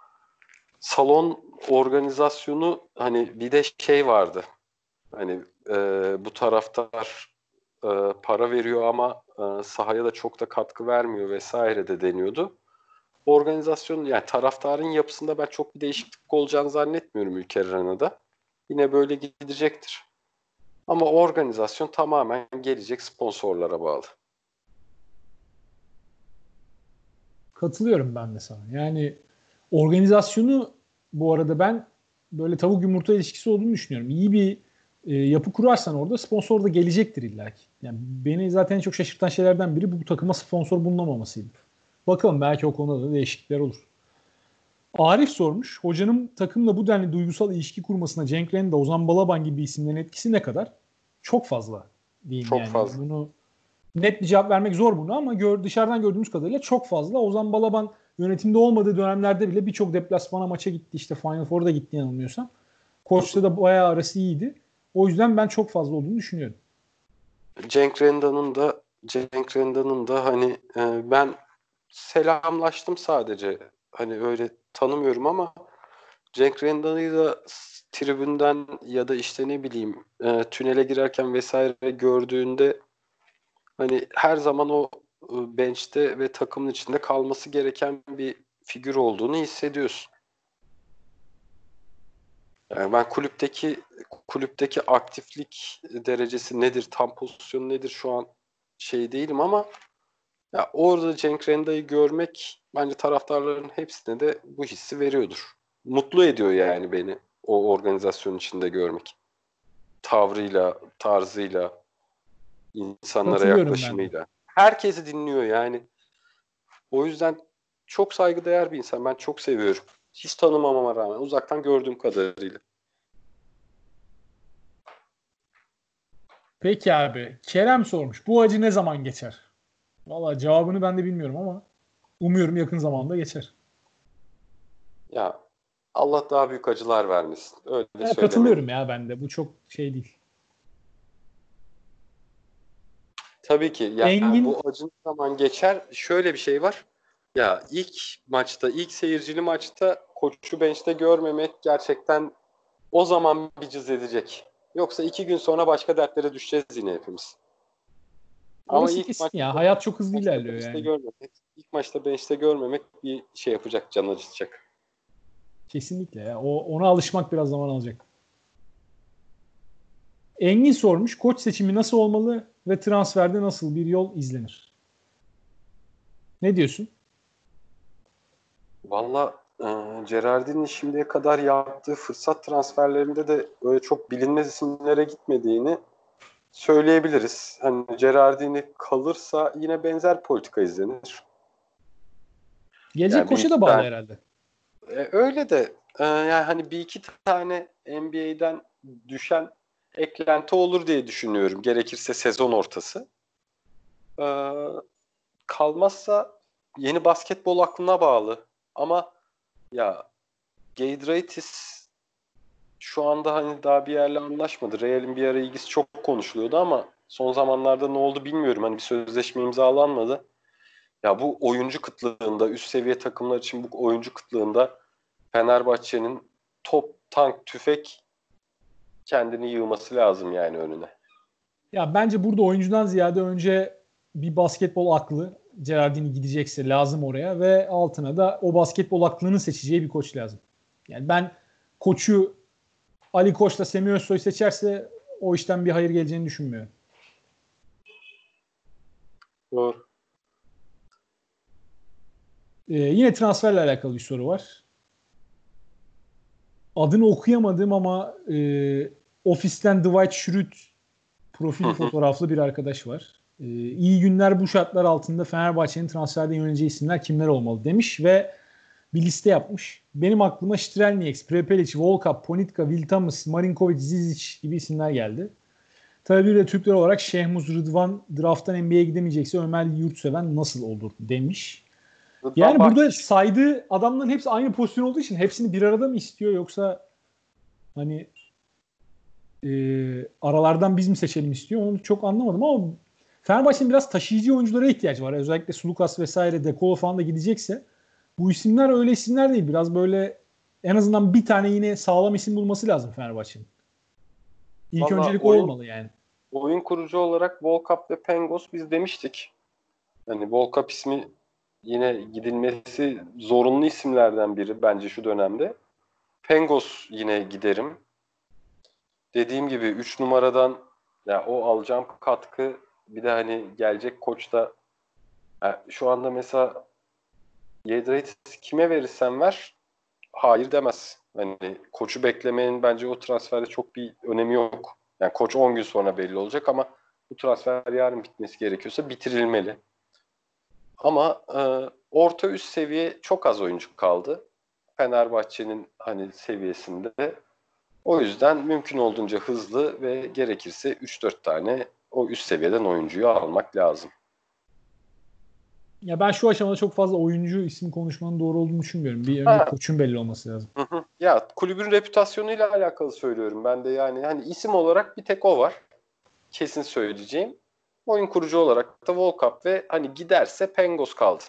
Salon organizasyonu hani bir de şey vardı. Hani e, bu taraftar e, para veriyor ama e, sahaya da çok da katkı vermiyor vesaire de deniyordu. Organizasyon yani taraftarın yapısında ben çok bir değişiklik olacağını zannetmiyorum Ülker Arena'da. Yine böyle gidecektir. Ama organizasyon tamamen gelecek sponsorlara bağlı. Katılıyorum ben de sana. Yani organizasyonu bu arada ben böyle tavuk yumurta ilişkisi olduğunu düşünüyorum. İyi bir e, yapı kurarsan orada sponsor da gelecektir illaki. Yani beni zaten en çok şaşırtan şeylerden biri bu takıma sponsor bulunamamasıydı. Bakalım belki o konuda da değişiklikler olur. Arif sormuş. Hocanın takımla bu denli duygusal ilişki kurmasına Cenk Renda, Ozan Balaban gibi isimlerin etkisi ne kadar? Çok fazla diyeyim Çok yani. fazla. Bunu net bir cevap vermek zor bunu ama gör, dışarıdan gördüğümüz kadarıyla çok fazla. Ozan Balaban yönetimde olmadığı dönemlerde bile birçok deplasmana maça gitti. İşte Final Four'da gitti yanılmıyorsam. Koç'ta da bayağı arası iyiydi. O yüzden ben çok fazla olduğunu düşünüyorum. Cenk Renda'nın da Cenk Renda'nın da hani e, ben selamlaştım sadece. Hani öyle tanımıyorum ama Cenk Renda'yı da tribünden ya da işte ne bileyim e, tünele girerken vesaire gördüğünde hani her zaman o bench'te ve takımın içinde kalması gereken bir figür olduğunu hissediyorsun. Yani ben kulüpteki kulüpteki aktiflik derecesi nedir, tam pozisyonu nedir şu an şey değilim ama ya orada Cenk Renda'yı görmek bence taraftarların hepsine de bu hissi veriyordur. Mutlu ediyor yani beni o organizasyonun içinde görmek. Tavrıyla, tarzıyla, insanlara Katılıyorum ben de. yaklaşımıyla. Herkesi dinliyor yani. O yüzden çok saygıdeğer bir insan. Ben çok seviyorum. Hiç tanımamama rağmen uzaktan gördüğüm kadarıyla. Peki abi. Kerem sormuş. Bu acı ne zaman geçer? Valla cevabını ben de bilmiyorum ama umuyorum yakın zamanda geçer. Ya Allah daha büyük acılar vermesin. Öyle Ya, söylemeliyim. katılıyorum ya ben de. Bu çok şey değil. Tabii ki. Yani Engin bu acı ne zaman geçer? Şöyle bir şey var. Ya ilk maçta, ilk seyircili maçta koçu bench'te görmemek gerçekten o zaman bir cız edecek. Yoksa iki gün sonra başka dertlere düşeceğiz yine hepimiz. Ama orası ilk kesin maçta, ya. Hayat çok hızlı maçta ilerliyor bench'te yani. görmemek, ilk maçta bench'te görmemek bir şey yapacak, can acıtacak. Kesinlikle ya. O, ona alışmak biraz zaman alacak. Engin sormuş. Koç seçimi nasıl olmalı ve transferde nasıl bir yol izlenir? Ne diyorsun? Valla e, Gerardini'nin şimdiye kadar yaptığı fırsat transferlerinde de öyle çok bilinmez isimlere gitmediğini söyleyebiliriz. Hani Gerardini kalırsa yine benzer politika izlenir. Gelecek Yani bir koşa iki da bağlı tane herhalde. e, öyle de e, yani hani bir iki tane N B A'den düşen eklenti olur diye düşünüyorum. Gerekirse sezon ortası. E, kalmazsa yeni basketbol aklına bağlı. Ama ya Giedraitis şu anda hani daha bir yerle anlaşmadı. Real'in bir ara ilgisi çok konuşuluyordu ama son zamanlarda ne oldu bilmiyorum. Hani bir sözleşme imzalanmadı. Ya bu oyuncu kıtlığında, üst seviye takımlar için bu oyuncu kıtlığında Fenerbahçe'nin top, tank, tüfek kendini yığması lazım yani önüne. Ya bence burada oyuncudan ziyade önce bir basketbol aklı Gerardini gidecekse lazım oraya ve altına da o basketbol aklını seçeceği bir koç lazım. Yani ben koçu Ali Koç'la Semih Özsoy seçerse o işten bir hayır geleceğini düşünmüyorum. Doğru. Ee, yine transferle alakalı bir soru var. Adını okuyamadığım ama e, ofisten Dwight Schrute profil fotoğraflı bir arkadaş var. Ee, iyi günler, bu şartlar altında Fenerbahçe'nin transferde yöneleceği isimler kimler olmalı demiş ve bir liste yapmış. Benim aklıma Strelnieks, Prepelic, Volkap, Ponitka, Viltamus, Marinkovic, Zizic gibi isimler geldi. Tabii bir de Türkler olarak Şehmuz Rıdvan drafttan N B A'ye gidemeyecekse Ömer Yurtseven nasıl olur demiş. Rıdvan Yani burada Bahçeşehir. saydığı adamların hepsi aynı pozisyon olduğu için hepsini bir arada mı istiyor yoksa hani e, aralardan biz mi seçelim istiyor onu çok anlamadım ama Fenerbahçe'nin biraz taşıyıcı oyunculara ihtiyacı var. Özellikle Sulukas vesaire Dekolo falan da gidecekse bu isimler öyle isimler değil. Biraz böyle en azından bir tane yine sağlam isim bulması lazım Fenerbahçe'nin. İlk Valla öncelik o oyun olmalı yani. oyun kurucu olarak Volkap ve Pengos biz demiştik. Hani Volkap ismi yine gidilmesi zorunlu isimlerden biri bence şu dönemde. Pengos yine giderim. Dediğim gibi üç numaradan ya o alacağım katkı bir de hani gelecek koçta ya şu anda mesela Yedrait'i kime verirsen ver hayır demez. Hani koçu beklemenin bence o transferde çok bir önemi yok. Yani koç on gün sonra belli olacak ama bu transfer yarın bitmesi gerekiyorsa bitirilmeli. Ama e, orta üst seviye çok az oyuncu kaldı. Fenerbahçe'nin hani seviyesinde. O yüzden mümkün olduğunca hızlı ve gerekirse üç dört tane o üst seviyeden oyuncuyu almak lazım. Ya ben şu aşamada çok fazla oyuncu isim konuşmanın doğru olduğunu düşünmüyorum. Bir önce Ha, koçun belli olması lazım. hı hı. Ya kulübün reputasyonuyla alakalı söylüyorum. Ben de yani hani isim olarak bir tek o var. Kesin söyleyeceğim. Oyun kurucu olarak da Volkap ve hani giderse Pengos kaldı.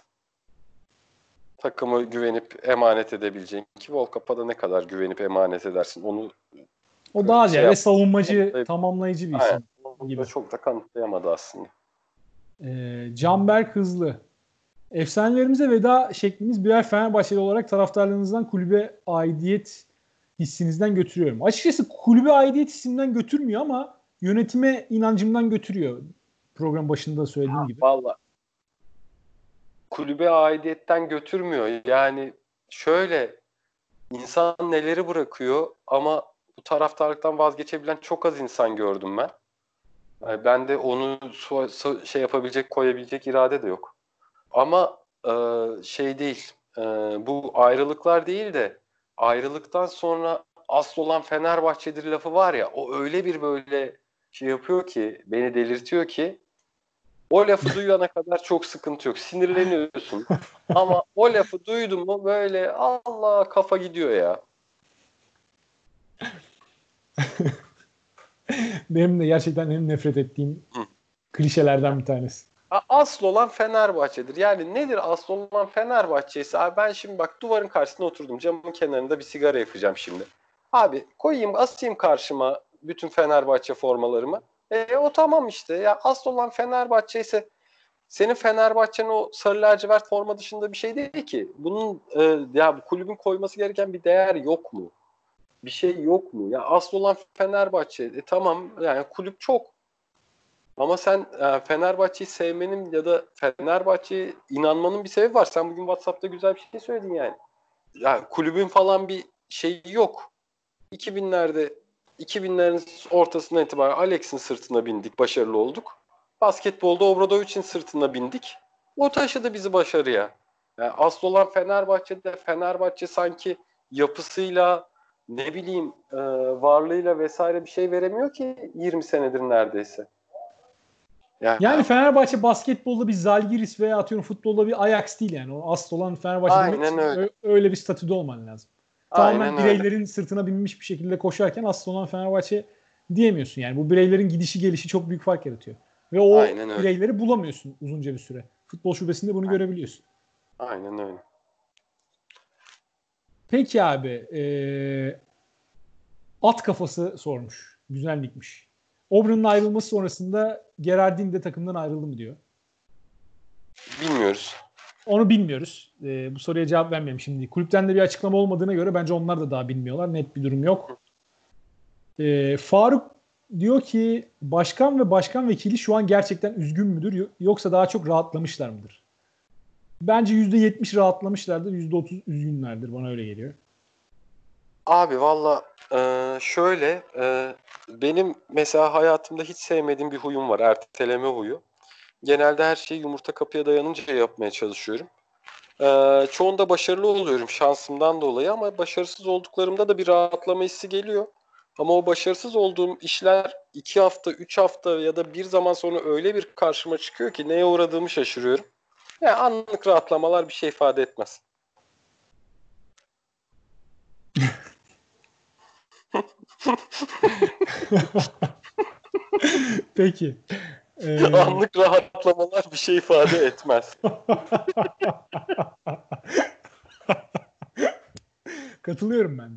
Takımı güvenip emanet edebileceğin ki Volkap'a da ne kadar güvenip emanet edersin onu O daha şey ziyade yap. savunmacı, tamamlayıcı bir Aynen. isim Onu da gibi. çok da kanıtlayamadı aslında. Ee, Canberk Hızlı. Efsanelerimize veda şeklimiz birer Fenerbahçeli olarak taraftarlarınızdan kulübe aidiyet hissinizden götürüyorum. Açıkçası kulübe aidiyet hissinden götürmüyor ama yönetime inancımdan götürüyor. Program başında söylediğim gibi. Vallahi kulübe aidiyetten götürmüyor. Yani şöyle, insan neleri bırakıyor ama bu taraftarlıktan vazgeçebilen çok az insan gördüm ben. Yani ben de onu so- so- şey yapabilecek, koyabilecek irade de yok. Ama e, şey değil, e, bu ayrılıklar değil de ayrılıktan sonra asıl olan Fenerbahçe'dir lafı var ya, o öyle bir böyle şey yapıyor ki, beni delirtiyor ki, o lafı duyana kadar çok sıkıntı yok. Sinirleniyorsun. Ama o lafı duydun mu böyle Allah kafa gidiyor ya. Benim de gerçekten en nefret ettiğim Hı. klişelerden bir tanesi. Asıl olan Fenerbahçe'dir. Yani nedir asıl olan Fenerbahçe'yse? Abi ben şimdi bak duvarın karşısına oturdum. Camın kenarında bir sigara yakacağım şimdi. Abi koyayım asayım karşıma bütün Fenerbahçe formalarımı. E o tamam işte. Ya asıl olan Fenerbahçe'yse senin Fenerbahçe'nin o sarı lacivert forma dışında bir şey değil ki. Bunun e, ya bu kulübün koyması gereken bir değer yok mu? Bir şey yok mu? Ya asıl olan Fenerbahçe. E tamam yani kulüp çok. Ama sen e, Fenerbahçe'yi sevmenin ya da Fenerbahçe'ye inanmanın bir sebebi var. Sen bugün WhatsApp'ta güzel bir şey söyledin yani. Ya kulübün falan bir şeyi yok. iki binlerde iki binlerin ortasından itibaren Alex'in sırtına bindik, başarılı olduk. Basketbolda Obradovic'in sırtına bindik. O taşıdı bizi başarıya. Yani asıl olan Fenerbahçe'de Fenerbahçe sanki yapısıyla ne bileyim e, varlığıyla vesaire bir şey veremiyor ki yirmi senedir neredeyse. Yani, yani Fenerbahçe basketbolda bir Zalgiris veya atıyorum futbolda bir Ajax değil yani. O asıl olan Fenerbahçe demek için öyle. öyle bir statüde olman lazım. Aynen tamamen bireylerin öyle. Sırtına binmiş bir şekilde koşarken asıl olan Fenerbahçe diyemiyorsun yani. Bu bireylerin gidişi gelişi çok büyük fark yaratıyor. Ve o Aynen bireyleri öyle. bulamıyorsun uzunca bir süre. Futbol şubesinde bunu Aynen. görebiliyorsun. Aynen öyle. Peki abi. Ee, at kafası sormuş. Güzellikmiş. Obra'nın ayrılması sonrasında Gerardin de takımdan ayrıldı mı diyor. Bilmiyoruz. Onu bilmiyoruz. Ee, bu soruya cevap vermeyeyim şimdi. Kulüpten de bir açıklama olmadığına göre bence onlar da daha bilmiyorlar. Net bir durum yok. Ee, Faruk diyor ki başkan ve başkan vekili şu an gerçekten üzgün müdür yoksa daha çok rahatlamışlar mıdır? Bence yüzde yetmiş rahatlamışlardır. yüzde otuz üzgünlerdir. Bana öyle geliyor. Abi valla e, şöyle e, benim mesela hayatımda hiç sevmediğim bir huyum var. Erteleme huyu. Genelde her şeyi yumurta kapıya dayanınca yapmaya çalışıyorum. Ee, çoğunda başarılı oluyorum şansımdan dolayı ama başarısız olduklarımda da bir rahatlama hissi geliyor. Ama o başarısız olduğum işler iki hafta, üç hafta ya da bir zaman sonra öyle bir karşıma çıkıyor ki neye uğradığımı şaşırıyorum. Yani anlık rahatlamalar bir şey ifade etmez. Peki. Ee... Anlık rahatlamalar bir şey ifade etmez. Katılıyorum ben de.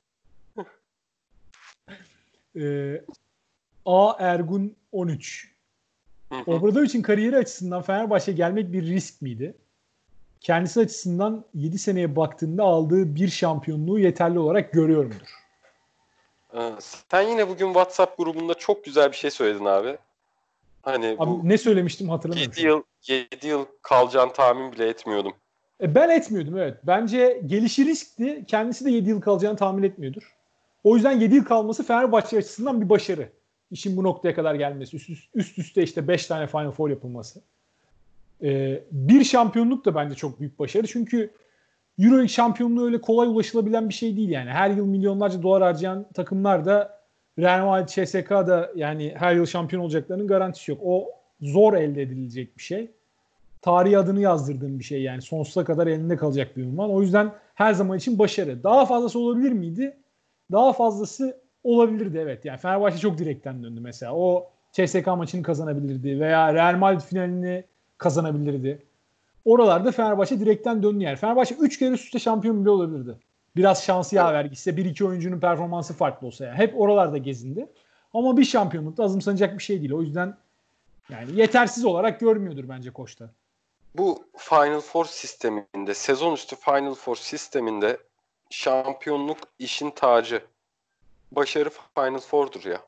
Ee, A. Ergun on üç. Obradovic'in kariyeri açısından Fenerbahçe'ye gelmek bir risk miydi? Kendisi açısından yedi seneye baktığında aldığı bir şampiyonluğu yeterli olarak görüyorumdur. Ee, sen yine bugün WhatsApp grubunda çok güzel bir şey söyledin abi. Hani abi bu ne söylemiştim hatırlamıyorum. yedi yıl, yedi yıl kalacağını tahmin bile etmiyordum. E ben etmiyordum evet. Bence gelişi riskti. Kendisi de yedi yıl kalacağını tahmin etmiyordur. O yüzden yedi yıl kalması Fenerbahçe açısından bir başarı. İşin bu noktaya kadar gelmesi. Üst, üst, üst üste işte beş tane Final Four yapılması. Ee, bir şampiyonluk da bence çok büyük başarı. Çünkü Euroleague şampiyonluğu öyle kolay ulaşılabilen bir şey değil yani. Her yıl milyonlarca dolar harcayan takımlar da Real Madrid, C S K da yani her yıl şampiyon olacaklarının garantisi yok. O zor elde edilecek bir şey. Tarihi adını yazdırdığım bir şey yani. Sonsuza kadar elinde kalacak bir ünvan. O yüzden her zaman için başarı. Daha fazlası olabilir miydi? Daha fazlası olabilirdi evet. Yani Fenerbahçe çok direkten döndü mesela. O C S K maçını kazanabilirdi veya Real Madrid finalini kazanabilirdi. Oralarda Fenerbahçe direkten döndü yani. Fenerbahçe üç kere üst üste şampiyon bile olabilirdi. Biraz şansı yaver gitse, bir iki oyuncunun performansı farklı olsa yani. Hep oralarda gezindi. Ama bir şampiyonluk da azımsanacak bir şey değil. O yüzden Yani yetersiz olarak görmüyordur bence koçta. Bu Final Four sisteminde, sezon üstü Final Four sisteminde şampiyonluk işin tacı. Başarı Final Four'dur ya.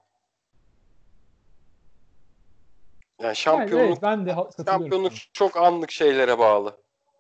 Yani şampiyonluk, Yani evet, ben de şampiyonluk sana. çok anlık şeylere bağlı.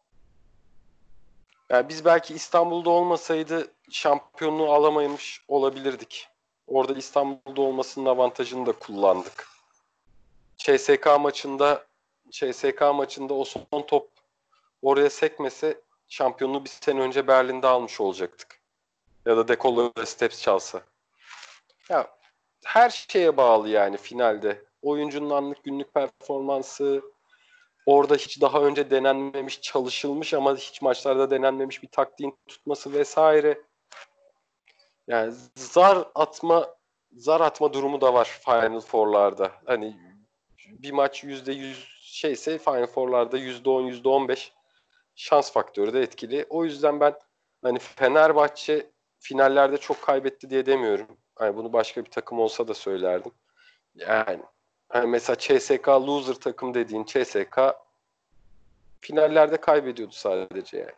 Yani biz belki İstanbul'da olmasaydı şampiyonluğu alamaymış olabilirdik. Orada İstanbul'da olmasının avantajını da kullandık. C S K maçında C S K maçında o son top oraya sekmese şampiyonluğu bir sene önce Berlin'de almış olacaktık. Ya da De Colo Steps çalsa. Ya her şeye bağlı yani finalde. Oyuncunun anlık günlük performansı, orada hiç daha önce denenmemiş, çalışılmış ama hiç maçlarda denenmemiş bir taktiğin tutması vesaire. Yani zar atma zar atma durumu da var Final Four'larda. Hani bir maç yüzde yüz şeyse Final Four'larda yüzde on, yüzde on beş şans faktörü de etkili. O yüzden ben hani Fenerbahçe finallerde çok kaybetti diye demiyorum. Hani bunu başka bir takım olsa da söylerdim. Yani hani mesela C S K loser takım dediğin C S K finallerde kaybediyordu sadece yani.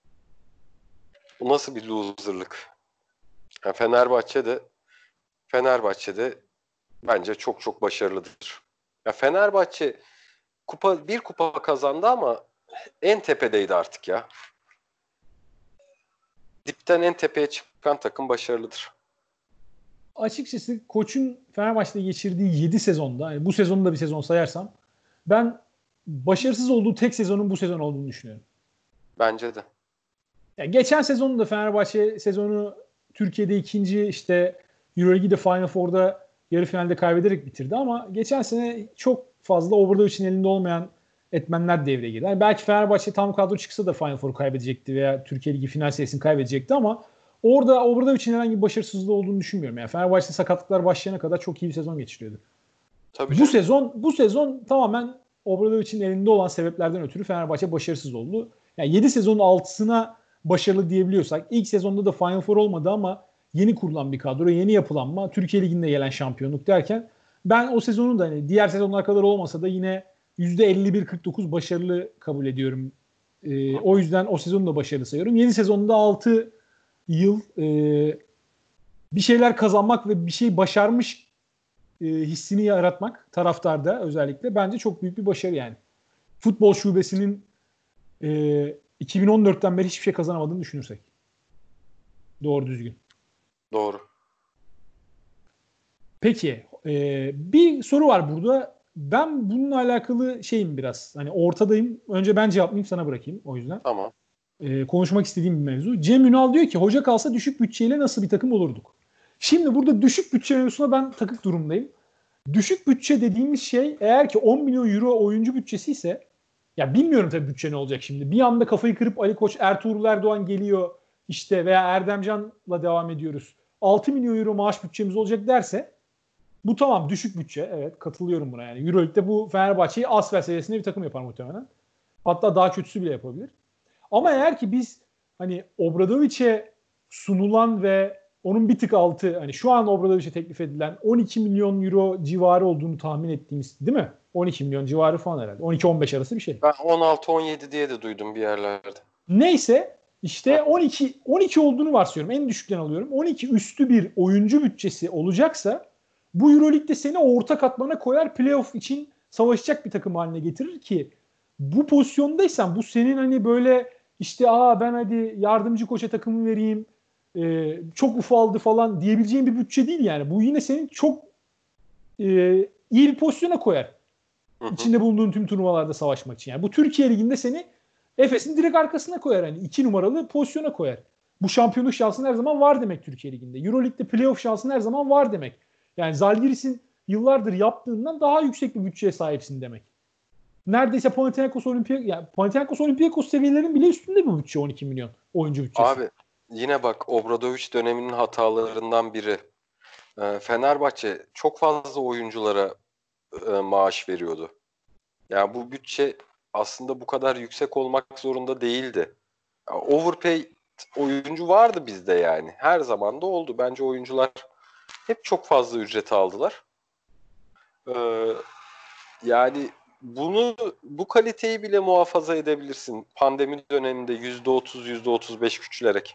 Bu nasıl bir loserlık? Yani Fenerbahçe'de Fenerbahçe'de bence çok çok başarılıdır. Ya Fenerbahçe kupa bir kupa kazandı ama en tepedeydi artık ya. Dipten en tepeye çıkan takım başarılıdır. Açıkçası koçun Fenerbahçe'de geçirdiği yedi sezonda, yani bu sezonu da bir sezon sayarsam, ben başarısız olduğu tek sezonun bu sezon olduğunu düşünüyorum. Bence de. Yani geçen sezonun da Fenerbahçe sezonu Türkiye'de ikinci, işte Euroleague'de Final Four'da yarı finalde kaybederek bitirdi ama geçen sene çok fazla Obradovic'in elinde olmayan etmenler devreye girdi. Yani belki Fenerbahçe tam kadro çıksa da Final Four'u kaybedecekti veya Türkiye Ligi final serisini kaybedecekti ama orada Obradovic'in herhangi bir başarısızlığı olduğunu düşünmüyorum. Yani Fenerbahçe sakatlıklar başlayana kadar çok iyi bir sezon geçiriyordu. Tabii Bu canım. sezon bu sezon tamamen Obradovic'in elinde olan sebeplerden ötürü Fenerbahçe başarısız oldu. Yani yedi sezonun altısına başarılı diyebiliyorsak, ilk sezonda da Final Four olmadı ama yeni kurulan bir kadro, yeni yapılanma, Türkiye Ligi'nde gelen şampiyonluk derken ben o sezonu da hani diğer sezonlar kadar olmasa da yine yüzde elli bir kırk dokuz başarılı kabul ediyorum. Ee, o yüzden o sezonu da başarılı sayıyorum. Yeni sezonda altı yıl e, bir şeyler kazanmak ve bir şey başarmış e, hissini yaratmak taraftarda özellikle bence çok büyük bir başarı yani. Futbol şubesinin e, iki bin on dörtten beri hiçbir şey kazanamadığını düşünürsek. Doğru düzgün. Doğru. Peki e, bir soru var burada. Ben bununla alakalı şeyim biraz. Hani ortadayım. Önce ben cevaplayayım, sana bırakayım o yüzden. Tamam. E, konuşmak istediğim bir mevzu. Cem Ünal diyor ki hoca kalsa düşük bütçeyle nasıl bir takım olurduk? Şimdi burada düşük bütçe mevzusuna ben takık durumdayım. Düşük bütçe dediğimiz şey eğer ki on milyon euro oyuncu bütçesi ise, ya bilmiyorum tabii bütçe ne olacak şimdi. Bir anda kafayı kırıp Ali Koç, Ertuğrul Erdoğan geliyor işte veya Erdemcan'la devam ediyoruz. altı milyon euro maaş bütçemiz olacak derse bu tamam düşük bütçe. Evet, katılıyorum buna yani. Euroleague'de bu Fenerbahçe'yi Asfer seviyesinde bir takım yapar muhtemelen. Hatta daha kötüsü bile yapabilir. Ama eğer ki biz hani Obradovic'e sunulan ve onun bir tık altı, hani şu an Obradovic'e teklif edilen on iki milyon euro civarı olduğunu tahmin ettiğimiz, değil mi? on iki milyon civarı falan herhalde. on iki on beş arası bir şey. Ben on altı on yedi diye de duydum bir yerlerde. Neyse işte on iki on iki olduğunu varsayıyorum. En düşükten alıyorum. on iki üstü bir oyuncu bütçesi olacaksa bu Euroleague'de seni orta katmana koyar, playoff için savaşacak bir takım haline getirir ki bu pozisyondaysan bu senin hani böyle işte aa ben hadi yardımcı koça takımı vereyim e, çok ufaldı falan diyebileceğin bir bütçe değil yani. Bu yine senin çok e, iyi bir pozisyona koyar. Hı hı. İçinde bulunduğun tüm turnuvalarda savaşmak için. Yani bu Türkiye Ligi'nde seni Efes'in direkt arkasına koyar. Yani iki numaralı pozisyona koyar. Bu şampiyonluk şansın her zaman var demek Türkiye Ligi'nde. Euroleague'de playoff şansın her zaman var demek. Yani Zalgiris'in yıllardır yaptığından daha yüksek bir bütçeye sahipsin demek. Neredeyse Panathinaikos Olimpiyakos, yani Panathinaikos Olimpiyakos seviyelerinin bile üstünde bu bütçe, on iki milyon oyuncu bütçesi. Abi yine bak Obradoviç döneminin hatalarından biri. Ee, Fenerbahçe çok fazla oyunculara e, maaş veriyordu. Yani bu bütçe aslında bu kadar yüksek olmak zorunda değildi. Ya, overpay oyuncu vardı bizde yani. Her zaman da oldu. Bence oyuncular hep çok fazla ücret aldılar. Ee, Yani bunu bu kaliteyi bile muhafaza edebilirsin pandemi döneminde yüzde otuz yüzde otuz beş küçülerek.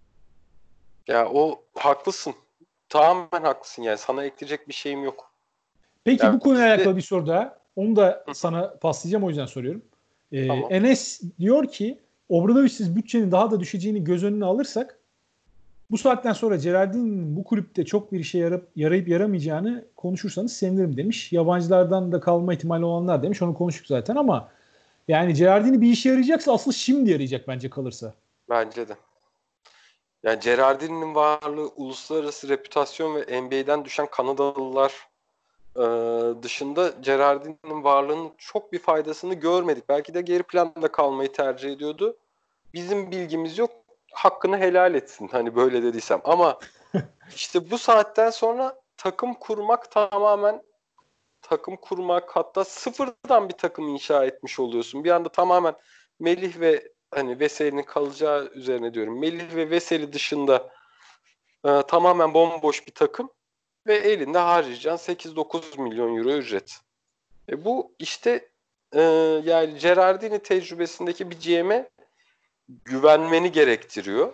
Ya o haklısın. Tamamen haklısın yani. Sana ekleyecek bir şeyim yok. Peki Ya bu konuyla bizde... alakalı bir soru daha. Onu da sana paslayacağım, o yüzden soruyorum. Ee, Tamam. Enes diyor ki Obradoviç'siz bütçenin daha da düşeceğini göz önüne alırsak bu saatten sonra Gerardini'nin bu kulüpte çok bir işe yarayıp, yarayıp yaramayacağını konuşursanız sevinirim demiş. Yabancılardan da kalma ihtimali olanlar demiş. Onu konuştuk zaten ama yani Gerardini bir işe yarayacaksa asıl şimdi yarayacak bence kalırsa. Bence de. Yani Gerardini'nin varlığı uluslararası reputasyon ve N B A'den düşen Kanadalılar e, dışında Gerardini'nin varlığının çok bir faydasını görmedik. Belki de geri planda kalmayı tercih ediyordu. Bizim bilgimiz yok. Hakkını helal etsin hani böyle dediysem. Ama işte bu saatten sonra takım kurmak tamamen takım kurmak, hatta sıfırdan bir takım inşa etmiş oluyorsun. Bir anda tamamen Melih ve hani Veseli'nin kalacağı üzerine diyorum. Melih ve Veseli dışında e, tamamen bomboş bir takım ve elinde harcayacağın sekiz dokuz milyon euro ücret. E bu işte e, yani Gerardini tecrübesindeki bir G M'e güvenmeni gerektiriyor.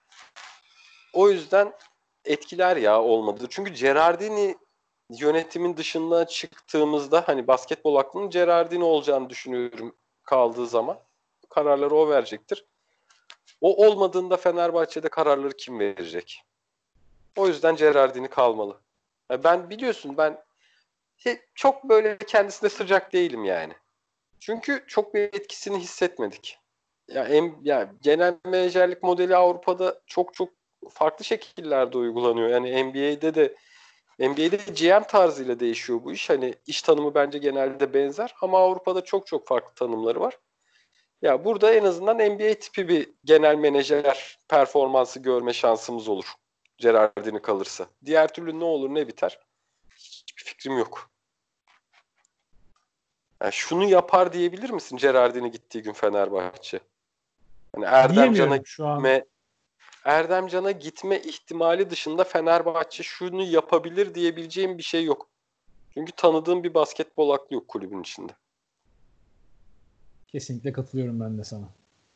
O yüzden etkiler ya olmadı. Çünkü Gerardini yönetimin dışına çıktığımızda hani basketbol aklının Gerardini olacağını düşünüyorum kaldığı zaman. Kararları o verecektir. O olmadığında Fenerbahçe'de kararları kim verecek? O yüzden Gerardini kalmalı. Yani ben biliyorsun ben çok böyle kendisine sıcak değilim yani. Çünkü çok bir etkisini hissetmedik. Ya en ya genel menajerlik modeli Avrupa'da çok çok farklı şekillerde uygulanıyor. Yani N B A'de de N B A'de G M tarzıyla değişiyor bu iş. Hani iş tanımı bence genelde benzer ama Avrupa'da çok çok farklı tanımları var. Ya burada en azından N B A tipi bir genel menajer performansı görme şansımız olur. Gerardini kalırsa. Diğer türlü ne olur ne biter? Hiçbir fikrim yok. Yani şunu yapar diyebilir misin Gerardini gittiği gün Fenerbahçe? Hani Erdem Can'a Diyemiyorum şu an. gitme, Erdem Can'a gitme ihtimali dışında Fenerbahçe şunu yapabilir diyebileceğim bir şey yok. Çünkü tanıdığım bir basketbol aklı yok kulübün içinde. Kesinlikle katılıyorum ben de sana.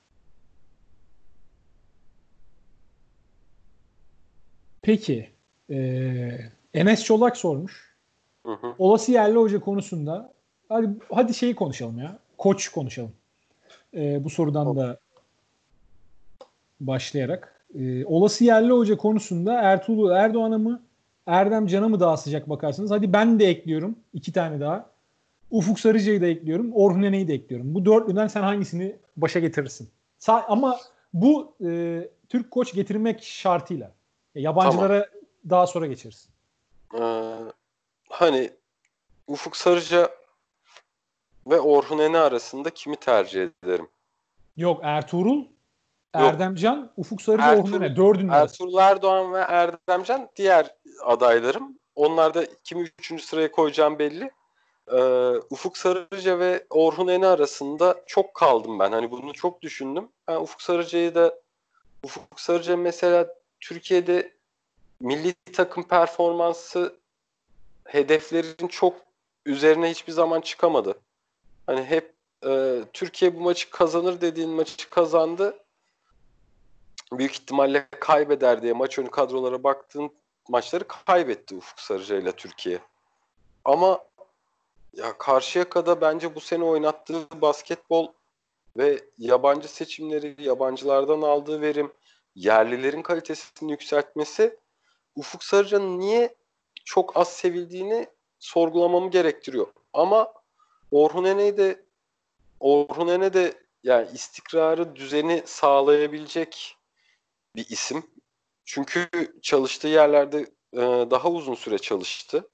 Peki. Ee, Enes Çolak sormuş. Hı hı. Olası yerli hoca konusunda hadi, hadi şeyi konuşalım ya. Koç konuşalım. Ee, bu sorudan da başlayarak. Ee, olası yerli hoca konusunda Ertuğrul Erdoğan'a mı Erdem Can'a mı daha sıcak bakarsınız? Hadi ben de ekliyorum. iki tane daha. Ufuk Sarıcı'yı da ekliyorum. Orhun Ene'yi de ekliyorum. Bu dörtlüden sen hangisini başa getirirsin? Sa- ama bu e, Türk koç getirmek şartıyla. Yabancılara tamam. Daha sonra geçeriz. Ee, hani Ufuk Sarıca ve Orhun Ene arasında kimi tercih ederim? Yok Ertuğrul, Erdemcan, Ufuk Sarıca, Ertuğrul, Orhun Ene. Dördünün arası. Ertuğrul Erdoğan ve Erdemcan diğer adaylarım. Onlarda kimi üçüncü sıraya koyacağım belli. Ee, Ufuk Sarıca ve Orhun Ene arasında çok kaldım ben. Hani bunu çok düşündüm. Ben Ufuk Sarıca'yı da Ufuk Sarıca mesela Türkiye'de milli takım performansı hedeflerin çok üzerine hiçbir zaman çıkamadı. Hani hep e, Türkiye bu maçı kazanır dediğin maçı kazandı. Büyük ihtimalle kaybeder diye maç önü kadrolara baktığın maçları kaybetti Ufuk Sarıca ile Türkiye. Ama ya Karşıyaka'da bence bu sene oynattığı basketbol ve yabancı seçimleri, yabancılardan aldığı verim, yerlilerin kalitesini yükseltmesi Ufuk Sarıca'nın niye çok az sevildiğini sorgulamamı gerektiriyor. Ama Orhun Ene'yi de Orhun Ene de yani istikrarı, düzeni sağlayabilecek bir isim. Çünkü çalıştığı yerlerde e, daha uzun süre çalıştı.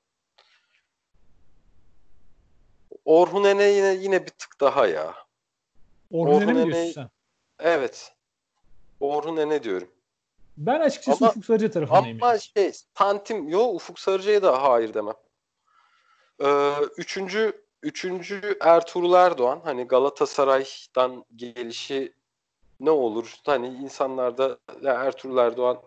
Orhun Ene yine yine bir tık daha ya. Orhun, Orhun Ene mi diyorsun sen? Evet. Orhun Ene diyorum. Ben açıkçası ama, Ufuk Sarıca tarafındayım. Ama yani. şey, Tantim, yo Ufuk Sarıca'ya da hayır demem. Ee, üçüncü Üçüncü Ertuğrul Erdoğan. Hani Galatasaray'dan gelişi ne olur? Hani insanlarda ya Ertuğrul Erdoğan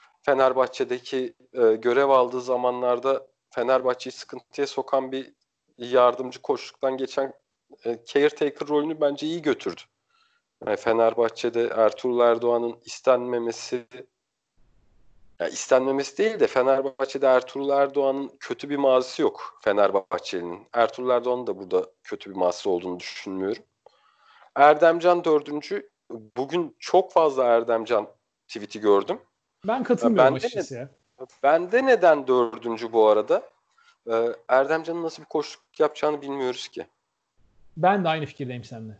Fenerbahçe'deki e, görev aldığı zamanlarda Fenerbahçe'yi sıkıntıya sokan bir yardımcı koçluktan geçen e, caretaker rolünü bence iyi götürdü. Yani Fenerbahçe'de Ertuğrul Erdoğan'ın istenmemesi, yani istenmemesi değil de Fenerbahçe'de Ertuğrul Erdoğan'ın kötü bir mazisi yok Fenerbahçeli'nin. Ertuğrul Erdoğan'ın da burada kötü bir mazisi olduğunu düşünmüyorum. Erdemcan dördüncü. Bugün çok fazla Erdemcan tweet'i gördüm. Ben katılmıyorum Ben açıkçası de, ya. ben de neden dördüncü bu arada? Ee, Erdemcan'ın nasıl bir koçluk yapacağını bilmiyoruz ki. Ben de aynı fikirdeyim seninle.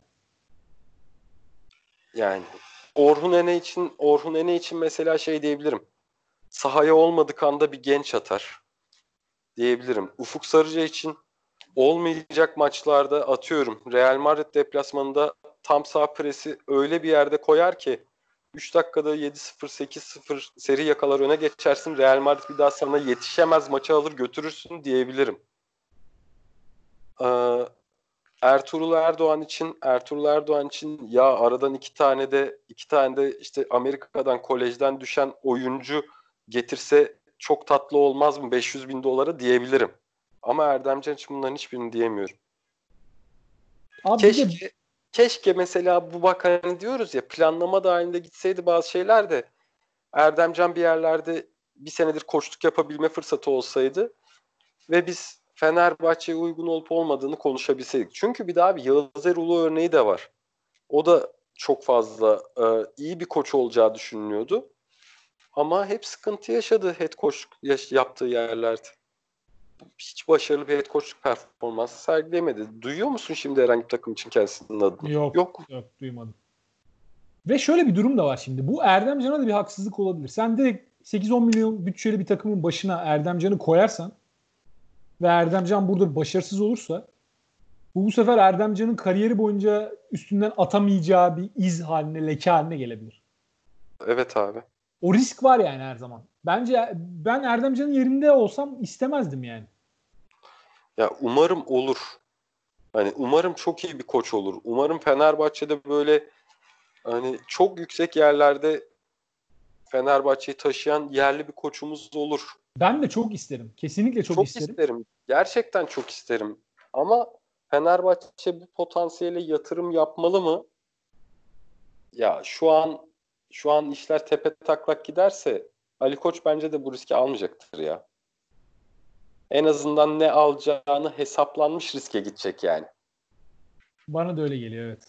Yani Orhun Ene için Orhun Ene için mesela şey diyebilirim. Sahaya olmadık anda bir genç atar diyebilirim. Ufuk Sarıca için olmayacak maçlarda atıyorum. Real Madrid deplasmanında tam sağ presi öyle bir yerde koyar ki üç dakikada yedi sıfır sekiz sıfır seri yakalar öne geçersin. Real Madrid bir daha sana yetişemez, maçı alır götürürsün diyebilirim. Ee, Ertuğrul Erdoğan için Ertuğrul Erdoğan için ya aradan iki tane de iki tane de işte Amerika'dan kolejden düşen oyuncu getirse çok tatlı olmaz mı beş yüz bin dolara diyebilirim. Ama Erdemcan için bunların hiçbirini diyemiyorum. Abi Keşke de... keşke mesela bu bak hani diyoruz ya planlama dahilinde gitseydi bazı şeyler de Erdemcan bir yerlerde bir senedir koçluk yapabilme fırsatı olsaydı ve biz Fenerbahçe'ye uygun olup olmadığını konuşabilseydik. Çünkü bir daha bir Yağız Erol örneği de var. O da çok fazla e, iyi bir koç olacağı düşünülüyordu. Ama hep sıkıntı yaşadı head coach yaş- yaptığı yerlerde. Hiç başarılı bir head coachluk performansı sergileyemedi. Duyuyor musun şimdi herhangi bir takım için kendisinin adını? Yok, Yok. yok duymadım. Ve şöyle bir durum da var şimdi. Bu Erdemcan'a da bir haksızlık olabilir. Sen direkt sekiz on milyon bütçeli bir takımın başına Erdemcan'ı koyarsan ve Erdemcan burada başarısız olursa bu bu sefer Erdemcan'ın kariyeri boyunca üstünden atamayacağı bir iz haline, leke haline gelebilir. Evet abi. O risk var yani her zaman. Bence ben Erdemcan'ın yerinde olsam istemezdim yani. Ya umarım olur. Hani umarım çok iyi bir koç olur. Umarım Fenerbahçe'de böyle hani çok yüksek yerlerde Fenerbahçe'yi taşıyan yerli bir koçumuz olur. Ben de çok isterim. Kesinlikle çok Çok isterim. isterim. Gerçekten çok isterim. Ama Fenerbahçe bu potansiyele yatırım yapmalı mı? Ya şu an şu an işler tepe taklak giderse Ali Koç bence de bu riski almayacaktır ya. En azından ne alacağını hesaplanmış riske gidecek yani. Bana da öyle geliyor, evet.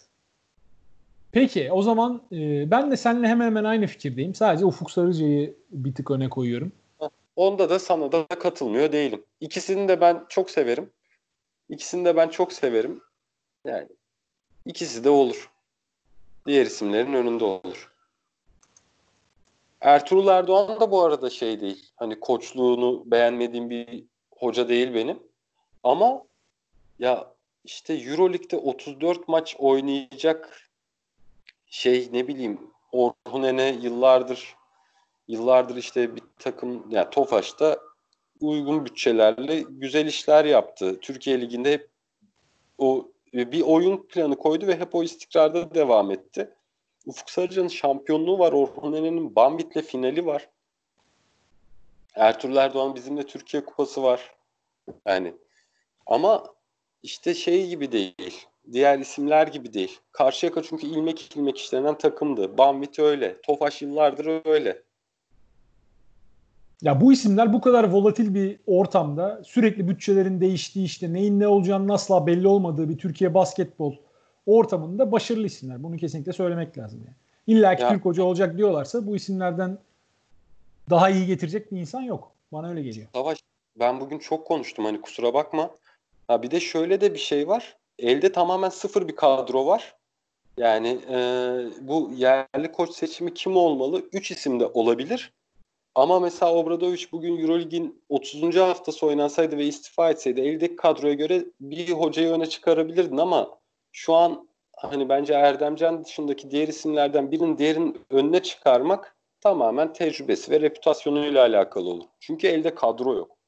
Peki o zaman e, ben de seninle hemen hemen aynı fikirdeyim. Sadece Ufuk Sarıcı'yı bir tık öne koyuyorum. Onda da sana da katılmıyor değilim. İkisini de ben çok severim. İkisini de ben çok severim. Yani ikisi de olur. Diğer isimlerin önünde olur. Ertuğrul Erdoğan da bu arada şey değil. Hani koçluğunu beğenmediğim bir hoca değil benim. Ama ya işte Euroleague'de otuz dört maç oynayacak şey ne bileyim Orhun Ene yıllardır yıllardır işte bir takım ya yani Tofaş'ta uygun bütçelerle güzel işler yaptı. Türkiye Ligi'nde hep o bir oyun planı koydu ve hep o istikrarda devam etti. Ufuk Sarıcan'ın şampiyonluğu var. Orhun Ene'nin Bambit'le finali var. Ertuğrul Erdoğan bizimle Türkiye Kupası var. Yani ama işte şey gibi değil. Diğer isimler gibi değil. Karşıyaka çünkü ilmek ilmek işlenen takımdı. Bambit öyle. Tofaş yıllardır öyle. Ya bu isimler bu kadar volatil bir ortamda sürekli bütçelerin değiştiği, işte neyin ne olacağının asla belli olmadığı bir Türkiye basketbol ortamında başarılı isimler. Bunu kesinlikle söylemek lazım yani. İlla ki Ya Türk hoca olacak diyorlarsa bu isimlerden daha iyi getirecek bir insan yok. Bana öyle geliyor. Savaş, ben bugün çok konuştum hani kusura bakma. Ha bir de şöyle de bir şey var. Elde tamamen sıfır bir kadro var. Yani e, bu yerli koç seçimi kim olmalı? Üç isim de olabilir. Ama mesela Obradović bugün Eurolig'in otuzuncu haftası oynansaydı ve istifa etseydi eldeki kadroya göre bir hocayı öne çıkarabilirdin ama şu an hani bence Erdemcan dışındaki diğer isimlerden birinin diğerinin önüne çıkarmak tamamen tecrübesi ve reputasyonuyla alakalı olur. Çünkü elde kadro yok.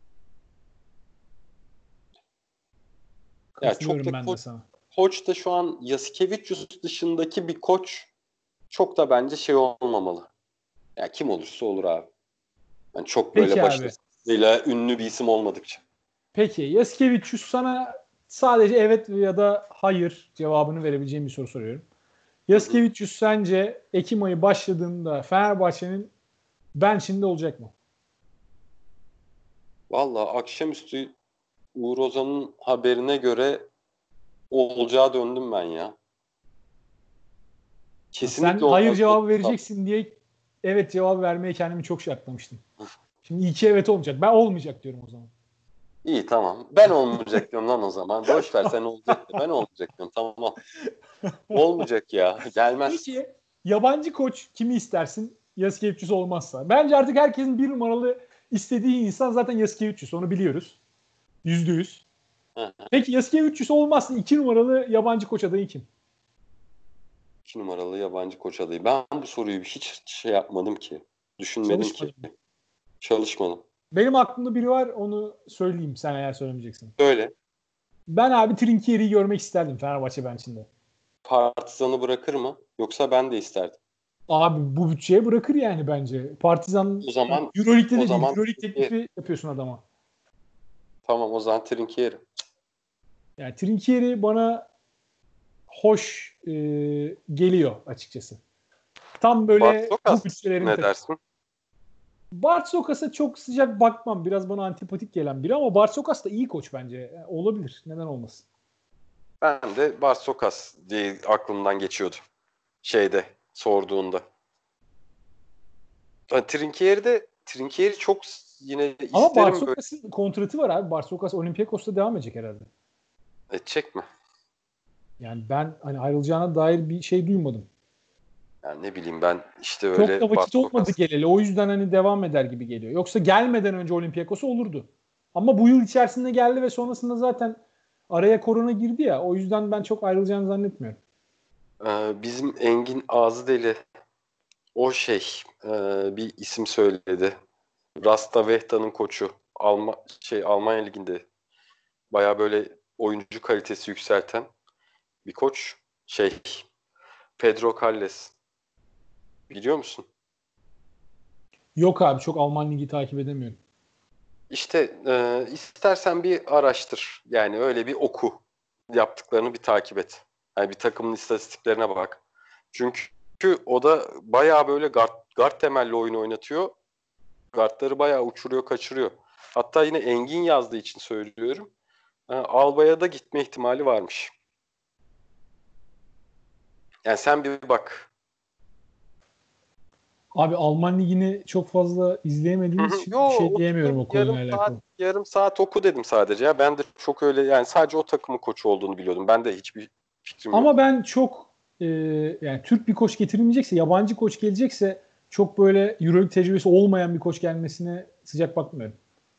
Yani çok Katılıyorum da ben de koç, sana. koç da şu an Yasikevicius dışındaki bir koç çok da bence şey olmamalı. Yani kim olursa olur abi. Yani çok Peki böyle abi. başarısıyla ünlü bir isim olmadıkça. Peki Yasikevicius, sana sadece evet ya da hayır cevabını verebileceğim bir soru soruyorum. Yasikevicius sence Ekim ayı başladığında Fenerbahçe'nin bench'inde olacak mı? Vallahi akşamüstü Uğur Ozan'ın haberine göre olacağı döndüm ben ya. Kesinlikle Sen hayır olmaz. cevabı vereceksin diye evet cevabı vermeye kendimi çok şartlamıştım. Şimdi iki evet olmayacak. Ben olmayacak diyorum o zaman. İyi tamam. Ben olmayacak diyorum lan o zaman. Boş ver, sen olacak de. Ben olmayacak diyorum. Tamam. Olmayacak ya. Gelmez. Peki yabancı koç kimi istersin Yasikevicius olmazsa? Bence artık herkesin bir numaralı istediği insan zaten Yasikevicius. Onu biliyoruz. Yüzde yüz. Peki Yasikevicius olmazsa iki numaralı yabancı koç adayı kim? İki numaralı yabancı koç adayı. Ben bu soruyu hiç şey yapmadım ki. Düşünmedim Çalışmadım. ki. Çalışmadım. Benim aklımda biri var, onu söyleyeyim sen eğer söylemeyeceksin. Söyle. Ben abi Trinkieri'yi görmek isterdim Fenerbahçe bench'inde. Partizan'ı bırakır mı? Yoksa ben de isterdim. Abi bu bütçeye bırakır yani bence. Partizan O zaman Euroleague'de o de değil. zaman Euroleague teklifi yapıyorsun adama. Tamam, o zaman Trinkieri. Yani Trinkieri bana hoş e, geliyor açıkçası. Tam böyle Bartokas bu bütçelerin ne takımı. dersin? Bartsokas'a çok sıcak bakmam. Biraz bana antipatik gelen biri ama Bartsokas da iyi koç bence. Yani olabilir. Neden olmasın? Ben de Bartokas diye aklımdan geçiyordu. Şeyde sorduğunda. Yani Trinkieri'de Trinkieri çok yine Ama isterim böyle. Bartsokas'ın kontratı var abi. Bartsokas Olympiakos'ta devam edecek herhalde. Edecek mi? Yani ben hani ayrılacağına dair bir şey duymadım. Yani ne bileyim, ben işte Çok da öyle vakit olmadı Bartokas. geleli. O yüzden hani devam eder gibi geliyor. Yoksa gelmeden önce Olympiakos'a olurdu. Ama bu yıl içerisinde geldi ve sonrasında zaten araya korona girdi ya. O yüzden ben çok ayrılacağını zannetmiyorum. Ee, bizim Engin Ağzıdeli o şey e, bir isim söyledi. Rasta Vehta'nın koçu. Alma, şey Almanya Ligi'nde baya böyle oyuncu kalitesi yükselten bir koç. Şey Pedro Calles. Biliyor musun? Yok abi, çok Alman Ligi takip edemiyorum. İşte e, istersen bir araştır. Yani öyle bir oku. Yaptıklarını bir takip et. Yani bir takımın istatistiklerine bak. Çünkü o da bayağı böyle guard, guard temelli oyun oynatıyor. Guardları bayağı uçuruyor, kaçırıyor. Hatta yine Engin yazdığı için söylüyorum. E, Alba'ya da gitme ihtimali varmış. Yani sen bir bak. Abi Alman Ligi'ni çok fazla izleyemediğimiz için Yo, bir şey diyemiyorum otur, o yarım konuyla saat alakalı. yarım saat oku dedim sadece ya. Ben de çok öyle, yani sadece o takımın koçu olduğunu biliyordum. Ben de hiçbir fikrim Ama yok. ben çok e, yani Türk bir koç getirilmeyecekse, yabancı koç gelecekse çok böyle Euroleague tecrübesi olmayan bir koç gelmesine sıcak bakmıyorum.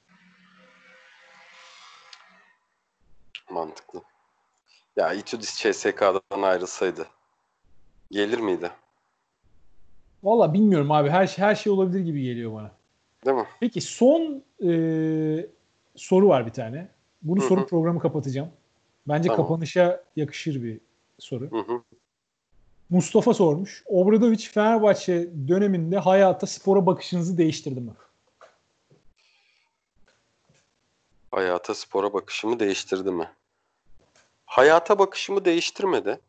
Mantıklı. Ya Itudis C S K'dan ayrılsaydı gelir miydi? Valla bilmiyorum abi. Her şey her şey olabilir gibi geliyor bana. Değil mi? Peki son e, soru var bir tane. Bunu Hı soru hı. programı kapatacağım. Bence Tamam. kapanışa yakışır bir soru. Hı hı. Mustafa sormuş. Obradoviç Fenerbahçe döneminde hayata, spora bakışınızı değiştirdi mi? Hayata, spora bakışımı değiştirdi mi? Hayata bakışımı değiştirmedi.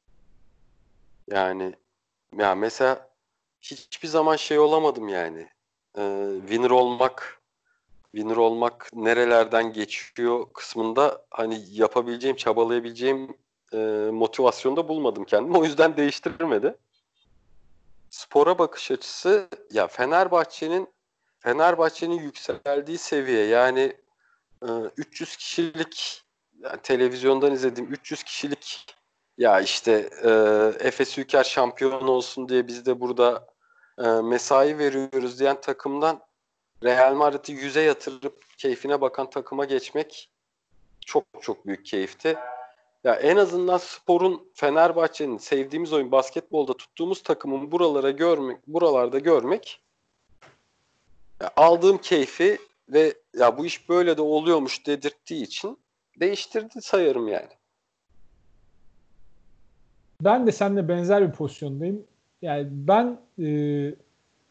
Yani ya mesela hiçbir zaman şey olamadım yani. Ee, winner olmak, winner olmak nerelerden geçiyor kısmında hani yapabileceğim, çabalayabileceğim e, motivasyonda bulmadım kendimi. O yüzden değiştirmedi. Spora bakış açısı, ya Fenerbahçe'nin Fenerbahçe'nin yükseldiği seviye, yani e, üç yüz kişilik, yani televizyondan izlediğim üç yüz kişilik, ya işte e, Efes Ülker şampiyon olsun diye biz de burada e, mesai veriyoruz diyen takımdan Real Madrid'i yüze yatırıp keyfine bakan takıma geçmek çok çok büyük keyifti. Ya en azından sporun, Fenerbahçe'nin sevdiğimiz oyun basketbolda tuttuğumuz takımın buralara görmek, buralarda görmek, ya aldığım keyfi ve ya bu iş böyle de oluyormuş dedirttiği için değiştirdi sayarım yani. Ben de seninle benzer bir pozisyondayım. Yani ben e,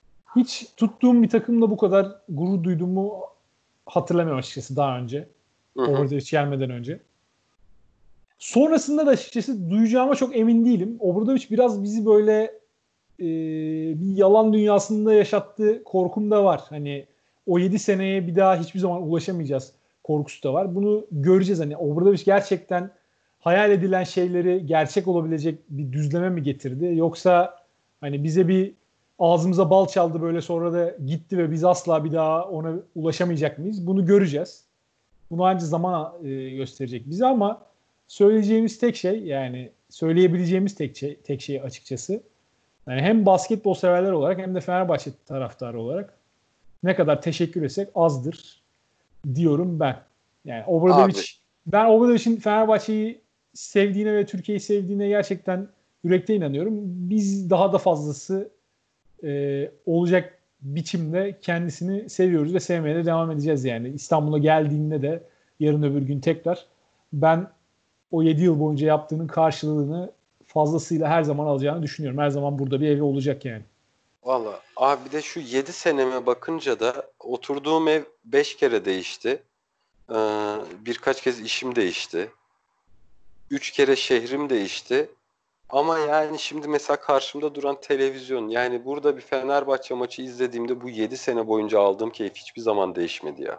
hiç tuttuğum bir takımla bu kadar gurur duyduğumu hatırlamıyorum açıkçası daha önce. Obradoviç gelmeden önce. Sonrasında da açıkçası duyacağıma çok emin değilim. Obradoviç biraz bizi böyle e, bir yalan dünyasında yaşattığı korkum da var. Hani o yedi seneye bir daha hiçbir zaman ulaşamayacağız korkusu da var. Bunu göreceğiz. Hani Obradoviç gerçekten hayal edilen şeyleri gerçek olabilecek bir düzleme mi getirdi? Yoksa hani bize bir ağzımıza bal çaldı böyle sonra da gitti ve biz asla bir daha ona ulaşamayacak mıyız? Bunu göreceğiz. Bunu ancak zaman e, gösterecek bize ama söyleyeceğimiz tek şey yani söyleyebileceğimiz tek şey, tek şey açıkçası yani hem basketbol severler olarak hem de Fenerbahçe taraftarı olarak ne kadar teşekkür etsek azdır diyorum ben. Yani Obradoviç ben Obradoviç'in Fenerbahçe'yi sevdiğine ve Türkiye'yi sevdiğine gerçekten yürekte inanıyorum. Biz daha da fazlası e, olacak biçimde kendisini seviyoruz ve sevmeye de devam edeceğiz yani. İstanbul'a geldiğinde de yarın öbür gün tekrar ben o yedi yıl boyunca yaptığının karşılığını fazlasıyla her zaman alacağını düşünüyorum. Her zaman burada bir evi olacak yani. Valla abi bir de şu yedi seneme bakınca da oturduğum ev beş kere değişti. Ee, birkaç kez işim değişti. üç kere şehrim değişti. Ama yani şimdi mesela karşımda duran televizyon yani burada bir Fenerbahçe maçı izlediğimde bu yedi sene boyunca aldığım keyif hiçbir zaman değişmedi ya.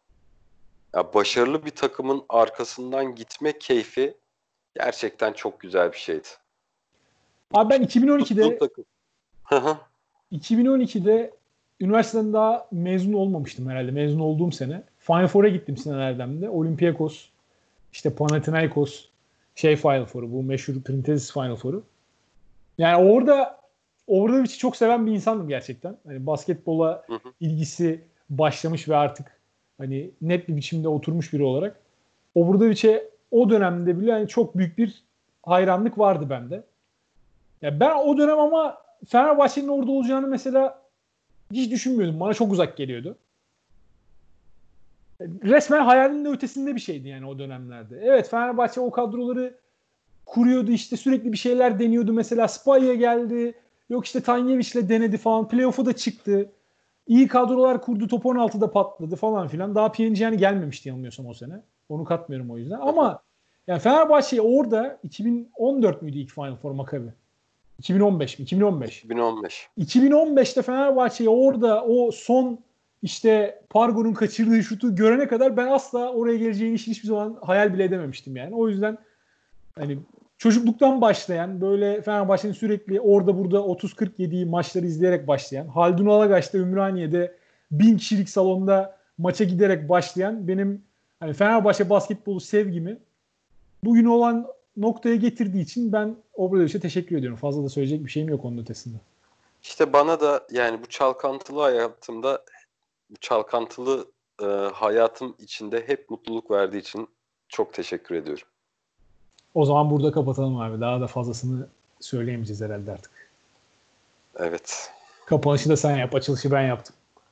Ya başarılı bir takımın arkasından gitme keyfi gerçekten çok güzel bir şeydi. Abi ben iki bin on ikide Hı hı. iki bin on ikide üniversiteden daha mezun olmamıştım herhalde. Mezun olduğum sene. Final Four'a gittim Sinan Erdem'de. Olympiakos, işte Panathinaikos şey Final Four'u, bu meşhur Printezis Final Four'u. Yani orada orada bir çok seven bir insandım gerçekten. Hani basketbola Hı hı. ilgisi başlamış ve artık hani net bir biçimde oturmuş biri olarak. Obradoviç'e o dönemde bile yani çok büyük bir hayranlık vardı bende. Ya ben o dönem ama Fenerbahçe'nin orada olacağını mesela hiç düşünmüyordum. Bana çok uzak geliyordu. Resmen hayalinin de ötesinde bir şeydi yani o dönemlerde. Evet Fenerbahçe o kadroları kuruyordu işte sürekli bir şeyler deniyordu. Mesela Spalya geldi. Yok işte Tanjevic'le denedi falan. Playoff'a da çıktı. İyi kadrolar kurdu. Top on altıda patladı falan filan. Daha Pjanic gelmemişti yanılmıyorsam o sene. Onu katmıyorum o yüzden. Ama yani Fenerbahçe orada iki bin on dört müydü ilk Final Four Maccabi? iki bin on beş mi? iki bin on beş. iki bin on beş. iki bin on beşte Fenerbahçe'ye orada o son işte Pargo'nun kaçırdığı şutu görene kadar ben asla oraya geleceğini hiçbir zaman hayal bile edememiştim yani. O yüzden hani çocukluktan başlayan böyle Fenerbahçe'nin sürekli orada burada otuz kırk yediği maçları izleyerek başlayan, Haldun Alagaç'ta Ümraniye'de bin kişilik salonda maça giderek başlayan benim hani Fenerbahçe basketbolu sevgimi bugün olan noktaya getirdiği için ben Obradoviç'e teşekkür ediyorum. Fazla da söyleyecek bir şeyim yok onun ötesinde. İşte bana da yani bu çalkantılı hayatımda bu çalkantılı e, hayatım içinde hep mutluluk verdiği için çok teşekkür ediyorum. O zaman burada kapatalım abi. Daha da fazlasını söyleyemeyeceğiz herhalde artık. Evet. Kapanışı da sen yap. Açılışı ben yaptım.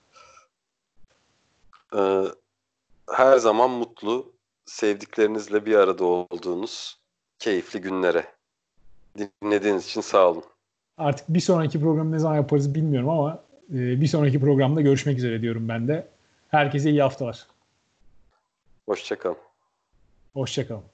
Ee, her zaman mutlu, sevdiklerinizle bir arada olduğunuz keyifli günlere. Dinlediğiniz için sağ olun. Artık bir sonraki programı ne zaman yaparız bilmiyorum ama e, bir sonraki programda görüşmek üzere diyorum ben de. Herkese iyi haftalar. Hoşça kalın. Hoşça kalın.